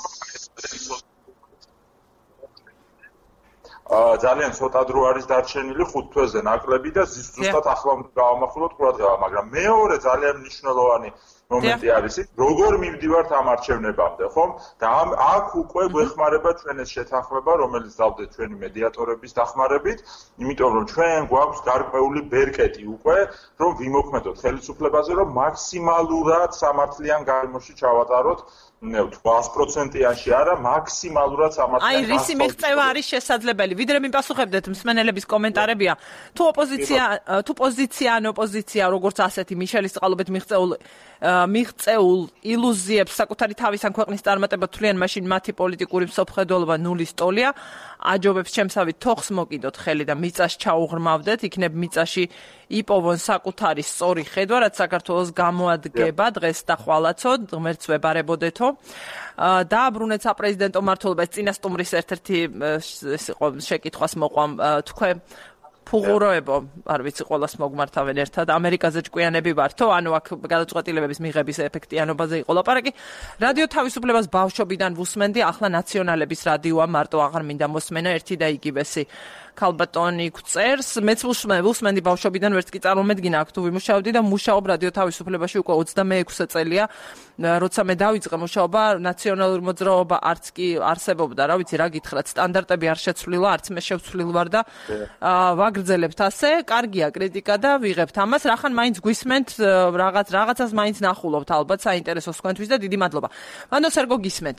ძალიან ცოტა დრო არის დარჩენილი 5 თვეზე ნაკლები და ზუსტად ახლა უნდა გავამახვილოთ ყურადღება, მაგრამ მეორე ძალიან მნიშვნელოვანი მომენტი არის ის, როგორ მივდივართ ამ არჩევნებამდე, ხომ? და აქ უკვე გვეხმარება ჩვენ ეს შეთანხმება, რომელიც დავდეთ ჩვენი მედიატორების დახმარებით, იმიტომ რომ ჩვენ გვაქვს გარკვეული ბერკეტი უკვე, რომ ვიმოქმედოთ ხელისუფლებაზე, რომ მაქსიმალურად სამართლიან გარემოში ჩავატაროთ 100%-იანში არა, მაქსიმალურად სამართლიან. აი, რისი მიღწევა არის შესაძლებელი? ვიდრე მიპასუხებდეთ მსმენელების კომენტარებია. თუ პოზიცია ან ოპოზიცია, როგორც ასეთი მიშელის წყალობით მიღწეულ ილუზიებს საკუთარი თავის ან ქვეყნის წარმატება თვლიან, მაშინ მათი პოლიტიკური მსოფლმხედველობა ნულის ტოლია. აჯობებს ჩემსავით თოხს მოკიდოთ ხელი და მიწას ჩაუღრმავდეთ, იქნებ მიწაში იპოვონ საკუთარი სწორი ხედვა, რაც საქართველოს გამოადგება დღეს და ხვალაცო, ღმერთს ვებარებოდეთო. დააბრუნეთ საპრეზიდენტო მმართველობა, ეს წინასტუმრის ერთ-ერთი შეკითხვას მოყვამ თქვენ ფუღუროებო, არ ვიცი, ყოველას მოგმართავენ ერთად, ამერიკაზე ჭკვიანები ვართო, ანუ აქ გადაწყვეტილებების მიღების ეფექტიანობაზე იყო ლაპარაკი. რადიო თავისუფლებას ბავშვობიდან ვუსმენდი, ახლა ნაციონალების რადიოა, მარტო აღარ მინდა მოსმენა, ერთი და იგივესი. ქალბატონი გვწერს, მეც ვუსმენდი ბავშვობიდან, ვერც კი წარმომედგინა აქ თუ ვიმუშავდი და მუშაობ რადიო თავისუფლებაში უკვე 26 წელია, როცა მე დავიწყე მუშაობა, ნაციონალური მოძრაობა არც კი არსებობდა, რა ვიცი, რა გითხრათ, სტანდარტები არ შეცვლილა, არც მე შევცვლილ ვარ და ვაგრძელებთ ასე, კარგია კრიტიკა და ვიღებთ ამას, რახან მაინც გვისმენთ, რაღაცას მაინც ნახულობთ, ალბათ საინტერესოს თქვენთვის და დიდი მადლობა. მანდო სერგო გისმენთ.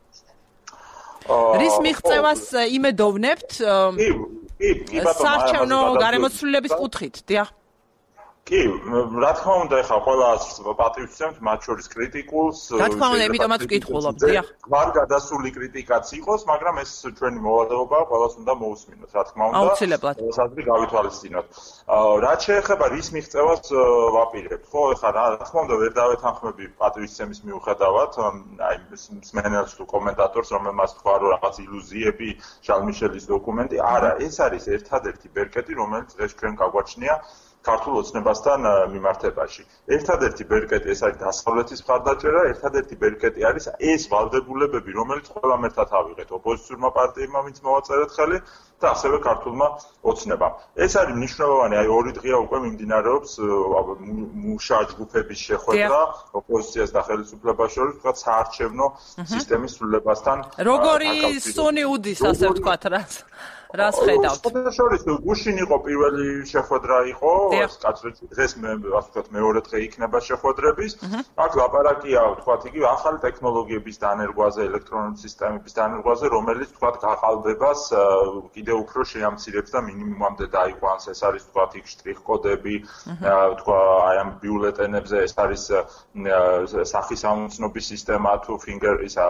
რის მიღწევას იმედოვნებთ? კი, ბატონო, საარჩევნო გარემოცვლილების კუთხით, დიახ. კი, რა თქმა უნდა, ეხლა ყველას პატივს ვცემთ, მათ შორის კრიტიკულს. რა თქმა უნდა, იმიტომაც ვკითხულობ, დიახ. გვარ გადასული კრიტიკაც იყოს, მაგრამ ეს ჩვენი მოვალეობა ყველას უნდა მოусმინოთ, რა თქმა უნდა. აუცილებლად. სადღაც გავითვალისწინოთ. რაც შეეხება რის მიღწევას ვაპირებთ, ხო, ეხლა რა თქმა უნდა, ვერ დავეთანხმები პატივისცემის მიუხედავად, აი მსმენელს თუ კომენტატორს, რომელმაც თქვა, რომ რაღაც ილუზიები, ჟან-მიშელის დოკუმენტი, არა, ეს არის ერთადერთი ბერკეტი, რომელიც დღეს ჩვენ გაგვაჩნია ქართულ ოცნებასთან მიმართებაში. ერთადერთი ბერკეტი ეს არის დასავლეთის მხარდაჭერა, ერთადერთი ბერკეტი არის ეს ვალდებულებები, რომელიც ყველამ ერთად ავიღეთ ოპოზიციურმა პარტიებმა, ვინც მოვაწერეთ ხელი და ასევე ქართულმა ოცნებამ. ეს არის მნიშვნელოვანი, აი 2 დღეა უკვე მიმდინარეობს მუშა ჯგუფების შეხვედრა ოპოზიციას და ხელისუფლებას შორის, თქვა საარჩევნო სისტემის სრულებასთან. როგორი სუნი უდის, ასე ვთქვათ, რას ხედავთ? შორის გუშინ იყო პირველი შეხვედრა იყო, კაცრეთში დღეს ასე ვთქვათ მეორე დღე იქნება შეხვედრების. აქ ლაპარაკია, ვთქვათ, იგი ახალი ტექნოლოგიების დანერგვაზე, ელექტრონული სისტემების დანერგვაზე, რომელიც ვთქვათ გაყალბებას კიდევ უფრო შეამცირებს და მინიმუმამდე დაიყვანს. ეს არის ვთქვათ იქ შტრიხ-კოდები, თქვა აი ამ ბიულეტენებზე, ეს არის სახის ამოცნობის სისტემა თუ ფინგერ ისა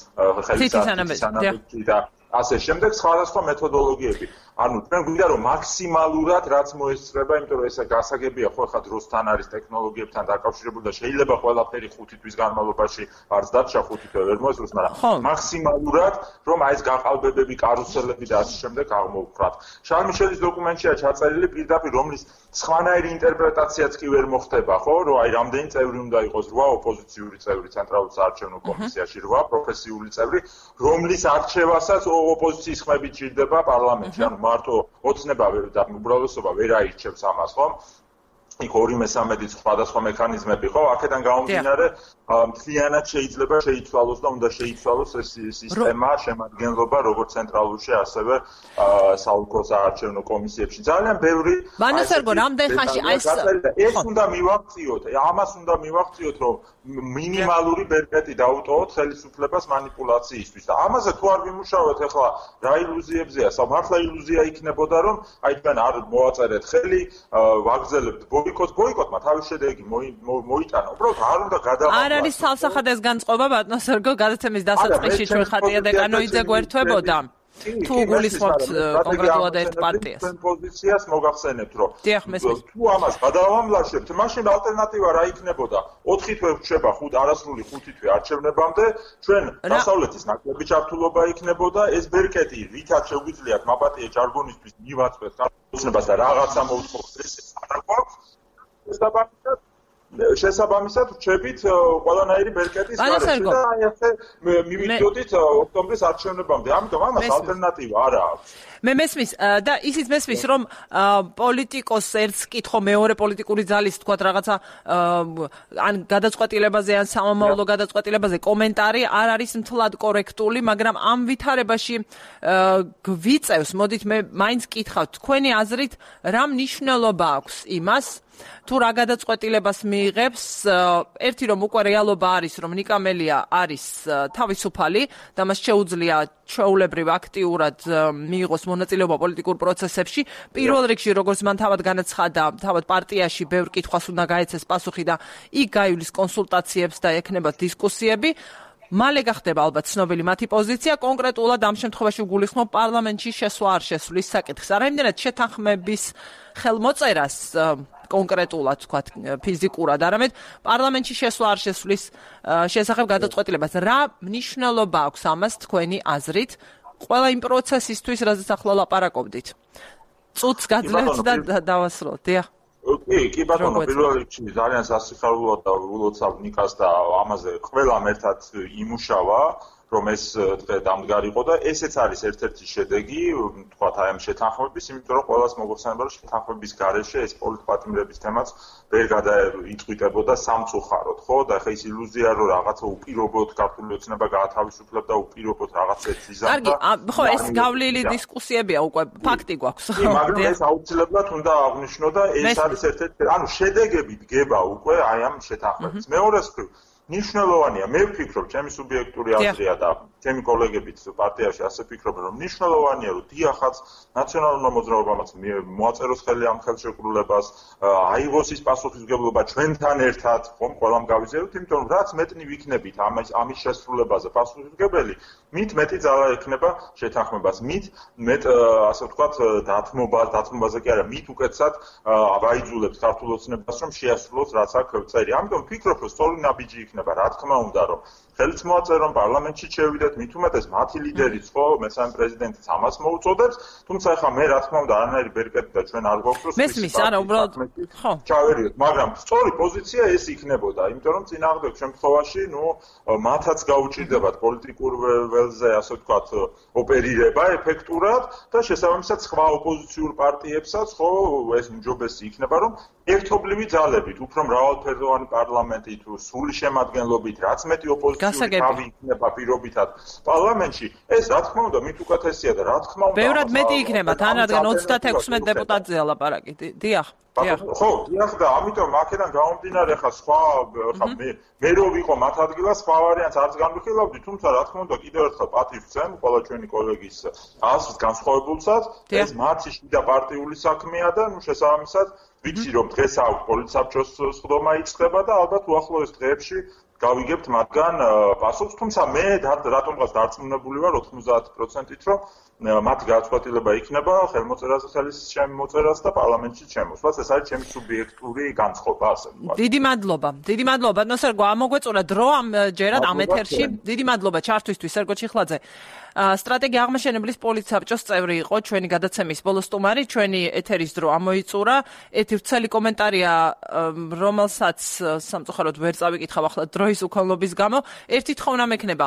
ხელისანაბეჭი და ასე შემდეგ სხვადასხვა მეთოდოლოგიები. ანუ ჩვენ გვინდა რომ მაქსიმალურად რაც მოესწრება, იმიტომ რომ ეს გასაგებია ხო ხა დროსთან არის ტექნოლოგიებთან დაკავშირებული და შეიძლება ყველაფერი 5 თვის განმავლობაში არც დარჩა 5 თვე ვერ მოესწროს, მაგრამ მაქსიმალურად რომ აი ეს გაყალბებები, კარუსელები და ასე შემდეგ აღმოვფრათ. შარლ-მიშელის დოკუმენტშია ჩაწერილი პირდაპირ რომლის სხვანაირი ინტერპრეტაციაც კი ვერ მოხდება, ხო? რომ აი რამდენი წევრი უნდა იყოს, 8 ოპოზიციური წევრი ცენტრალურ საარჩევნო კომისიაში, 8 პროფესიული წევრი, რომლის არჩევასაც ოპოზიციის ხმებით ჭირდება პარლამენტში. ანუ მარტო ოცნება და უბრალოსობა ვერ აირჩევს ამას, ხო? იქ 2/3 სხვადასხვა მექანიზმები, ხო? აქედან გამომდინარე, მთლიანად შეიძლება შეიცვალოს და უნდა შეიცვალოს ეს სისტემა, შემადგენლობა როგორც ცენტრალურში, ასევე საოლქო საარჩევნო კომისიებში. ძალიან ბევრი მანუსერგო, რამდენ ხანში აი ეს უნდა მივაღწიოთ, ამას უნდა მივაღწიოთ, რომ მინიმალური ბერკეტი დაუტოვოთ ხელისუფლებას მანიპულაციისთვის. და ამაზე თუ არ ვიმუშაოთ ახლა რა ილუზიებზეა, მართლა ილუზია იქნებოდა, რომ აი ჩვენ არ მოაწერეთ ხელი, ვაგრძელებთ ბოიკოტმა თავის შედეგი მოიტანა. უბრალოდ არ უნდა გადავამოწმოთ. არ არის თავსახად ეს განწყობა, ბატონო სერგო, გადაცემის დასაწყისში ჩვენ ხატია დეკანოიძე გვერთვებოდა. თუ გულისხმობთ კონკრეტულად ერთ პარტიას. ჩვენ პოზიციას მოგახსენებთ, რომ თუ ამას გადავამლაშებთ, მაშინ ალტერნატივა რა იქნებოდა? 4 თვე რჩება, არასრული 5 თვე არჩევნებამდე, ჩვენ დასავლეთის ნაკლები ჩართულობა იქნებოდა, ეს ბერკეტი, ვითაც შეგვიძლიათ მაპატიე ჯარგონისთვის მივაწვეთ კაცნებას და რაღაცა მოვთხოვთ, ეს არ გვაქვს. შესაბამისად რჩებით ყველანაირი ბერკეტის გარეშე და აი ასე მივიდოდით ოქტომბრის არჩევნებამდე. ამიტომ ამას ალტერნატივა არა აქვს. მე მესმის და ისიც მესმის, რომ პოლიტიკოს ერთს კითხო მეორე პოლიტიკური ძალის თქვათ რაღაცა ან გადაწყვეტილებაზე ან სამომავლო გადაწყვეტილებაზე კომენტარი არ არის მთლად კორექტული, მაგრამ ამ ვითარებაში გვიწევს, მოდით მე მაინც კითხავთ, თქვენი აზრით რა მნიშვნელობა აქვს იმას, თუ რა გადაწყვეტილებას მიიღებს, ერთი რომ უკვე რეალობა არის, რომ ნიკამელია არის თავისუფალი და მას შეუძლია ჩვეულებრივ აქტიურად მიიღოს მონაწილეობა პოლიტიკურ პროცესებში. პირველ რიგში, როგორც მან თავად განაცხადა, თავად პარტიაში ბევრ კითხვას უნდა გაეცეს პასუხი და იქ გაივლის კონსულტაციებს და ექნებათ დისკუსიები. მალე გახდება ალბათ ცნობილი მათი პოზიცია, კონკრეტულად ამ შემთხვევაში გულისხმობ პარლამენტში შესვლა არ შესვლის საკითხს. არა იმდენად შეთანხმების ხელმოწერას კონკრეტულად თქვათ ფიზიკურად, არამედ პარლამენტში შესვლა არ შესვლის შესახებ გადაწყვეტილებას. რა მნიშვნელობა აქვს ამას თქვენი აზრით ყველა იმ პროცესისთვის, რაზეც ახლა ლაპარაკობდით? წუთს გაძლევთ და დავასრულოთ. დიახ. კი ბატონო, პირველ რიგში ძალიან სასიხარულოა და ულოცავ ნიკას და ამაზე ყველამ ერთად იმუშავა, რომ ეს დღე დამდგარიყო და ესეც არის ერთ-ერთი შედეგი, თქვათ აი ამ შეთანხმების, იმიტომ რომ ყველას მოგხსენება, რომ შეთანხმების გარეშე ეს პოლიტპატიმრების თემაც ვერ გადაიწყვიტებოდა სამწუხაროდ, ხო? და ახლა ის ილუზია, რომ რაღაცა უპირობოდ ქართული ოცნება გაათავისუფლებდა უპირობოდ რაღაცა იზამდა. კარგი, ხო, ეს გავლილი დისკუსიებია, უკვე ფაქტი გვაქვს. მაგრამ ეს აუცილებლად უნდა აღნიშნო და ეს არის ერთ-ერთი, ანუ შედეგები დგება უკვე აი ამ შეთანხმების. მეორე მხრივ ნიშნულოვანია, მე ვფიქრობ, ჩემი სუბიექტური აზრია და ჩემი კოლეგებიც პარტიაში ასე ფიქრობენ, რომ ნიშნულოვანია, რომ დიახაც ნაციონალურმა მოძრაობამაც მოაწეროს ხელი ამ ხელშეკრულებას, აიღოს ის პასუხისმგებლობა ჩვენთან ერთად, ხომ ყველამ გავიზიაროთ, იმიტომ რომ რაც მეტნი ვიქნებით ამის შესრულებაზე პასუხისმგებელი, მით მეტი ძალა ექნება შეთანხმებას, მით მეტ ასე ვთქვათ დათმობაზე კი არა, მით უკეთესად ვაიძულებთ ქართულ ოცნებას, რომ შეასრულოს რაც აქ წერი. ამიტომ ვფიქრობ, რომ სწორი ნაბიჯი იქნება იქნება. რა თქმა უნდა, რომ ხელით მოაწერონ პარლამენტში შევიდეთ, მით უმეტეს მათი ლიდერიც ხო, მესამე პრეზიდენტიც ამას მოუწოდებს, თუმცა ახლა მე რა თქმა უნდა არანაირი ბერკეტი და ჩვენ არ გვაქვს რომ მესმის, არა, უბრალოდ ხო. ჩავერიოთ, მაგრამ სწორი პოზიცია ეს იქნებოდა, იმიტომ რომ წინააღმდეგ შემთხვევაში, მათაც გაუჭირდებათ პოლიტიკურ ველზე, ასე ვთქვათ, ოპერირება ეფექტურად და შესაბამისად სხვა ოპოზიციურ პარტიებსაც ხო ეს უმჯობესი იქნება, რომ ერთობლივი ძალებით, უფრო მრავალფეროვანი პარლამენტი თუ სრული შემადგენლობით, რაც მეტი ოპოზიციური თავი იქნება პირობითად პარლამენტში, ეს რა თქმა უნდა მით უკეთესია და რა თქმა უნდა ბევრად მეტი იქნება, თან რადგან 36 დეპუტატია ლაპარაკი. დიახ. ხო, დიახ და ამიტომ აქედან გამომდინარე ხა სხვა ხა მე რო ვიყო მათ ადგილას სხვა ვარიანტს არც განვიხილავდი, თუმცა რა თქმა უნდა კიდევ ერთხელ პატივს ვცემ ყველა ჩვენი კოლეგის აზრს განსხვავებულსაც, ეს მათი შიდა პარტიული საქმეა და შესაბამისად ვიცი რომ დღეს აქვს პოლიტსაბჭოს სხდომა იწყება და ალბათ უახლოეს დღეებში გავიგებთ მათგან პასუხს, თუმცა მე რატომღაც დარწმუნებული ვარ 90%-ით რომ მათი გადაწყვეტილება იქნება ხელმოწერაზე ხელის შემოწერას და პარლამენტში შემოსვლას. ეს არის ჩემი სუბიექტური განწყობა, ასე ვთქვათ. დიდი მადლობა. ნუ სერგო, ამოგვეწურა დრო ამ ჯერად ამ ეთერში. დიდი მადლობა ჩართვისთვის, სერგო ჩიხლაძე. სტრატეგია აღმაშენებლის პოლიტსაბჭოს წევრი იყო ჩვენი გადაცემის ბოლო სტუმარი, ჩვენი ეთერის დრო ამოიწურა. ერთი ვრცელი კომენტარია, რომელსაც სამწუხაროდ ვერ წავიკითხავ ახლა დროის უქონლობის გამო. ერთი თხოვნა მექნება.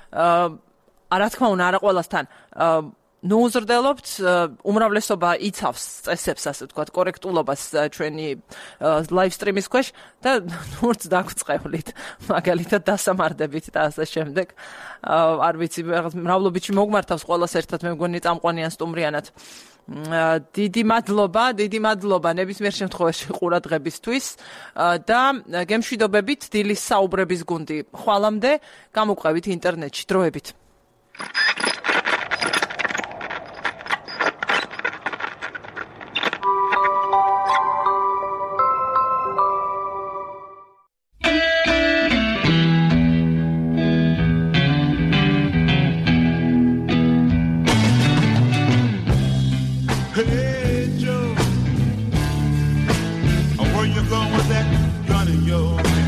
რა თქმა უნდა, არა ყველასთან ნოუზრდელობთ, უმრავლესობა იცავს წესებს, ასე ვთქვათ, კორექტულობას ჩვენი ლაივ სტრიმის ქვეშ და ნურც დაგვწყევლით, მაგალითად დასამარდებით და ასე შემდეგ. არ ვიცი, მრავლობითში მოგმართავს ყველას ერთად, მე მგონი წამყვანიან სტუმრიანად. დიდი მადლობა ნებისმიერ შემთხვევაში ყურადღებისთვის და გემშვიდობებით დილის საუბრების გუნდი. ხვალამდე გამოგვყევით ინტერნეტში დროებით. Hey Joe, where you going with that gun in your hand?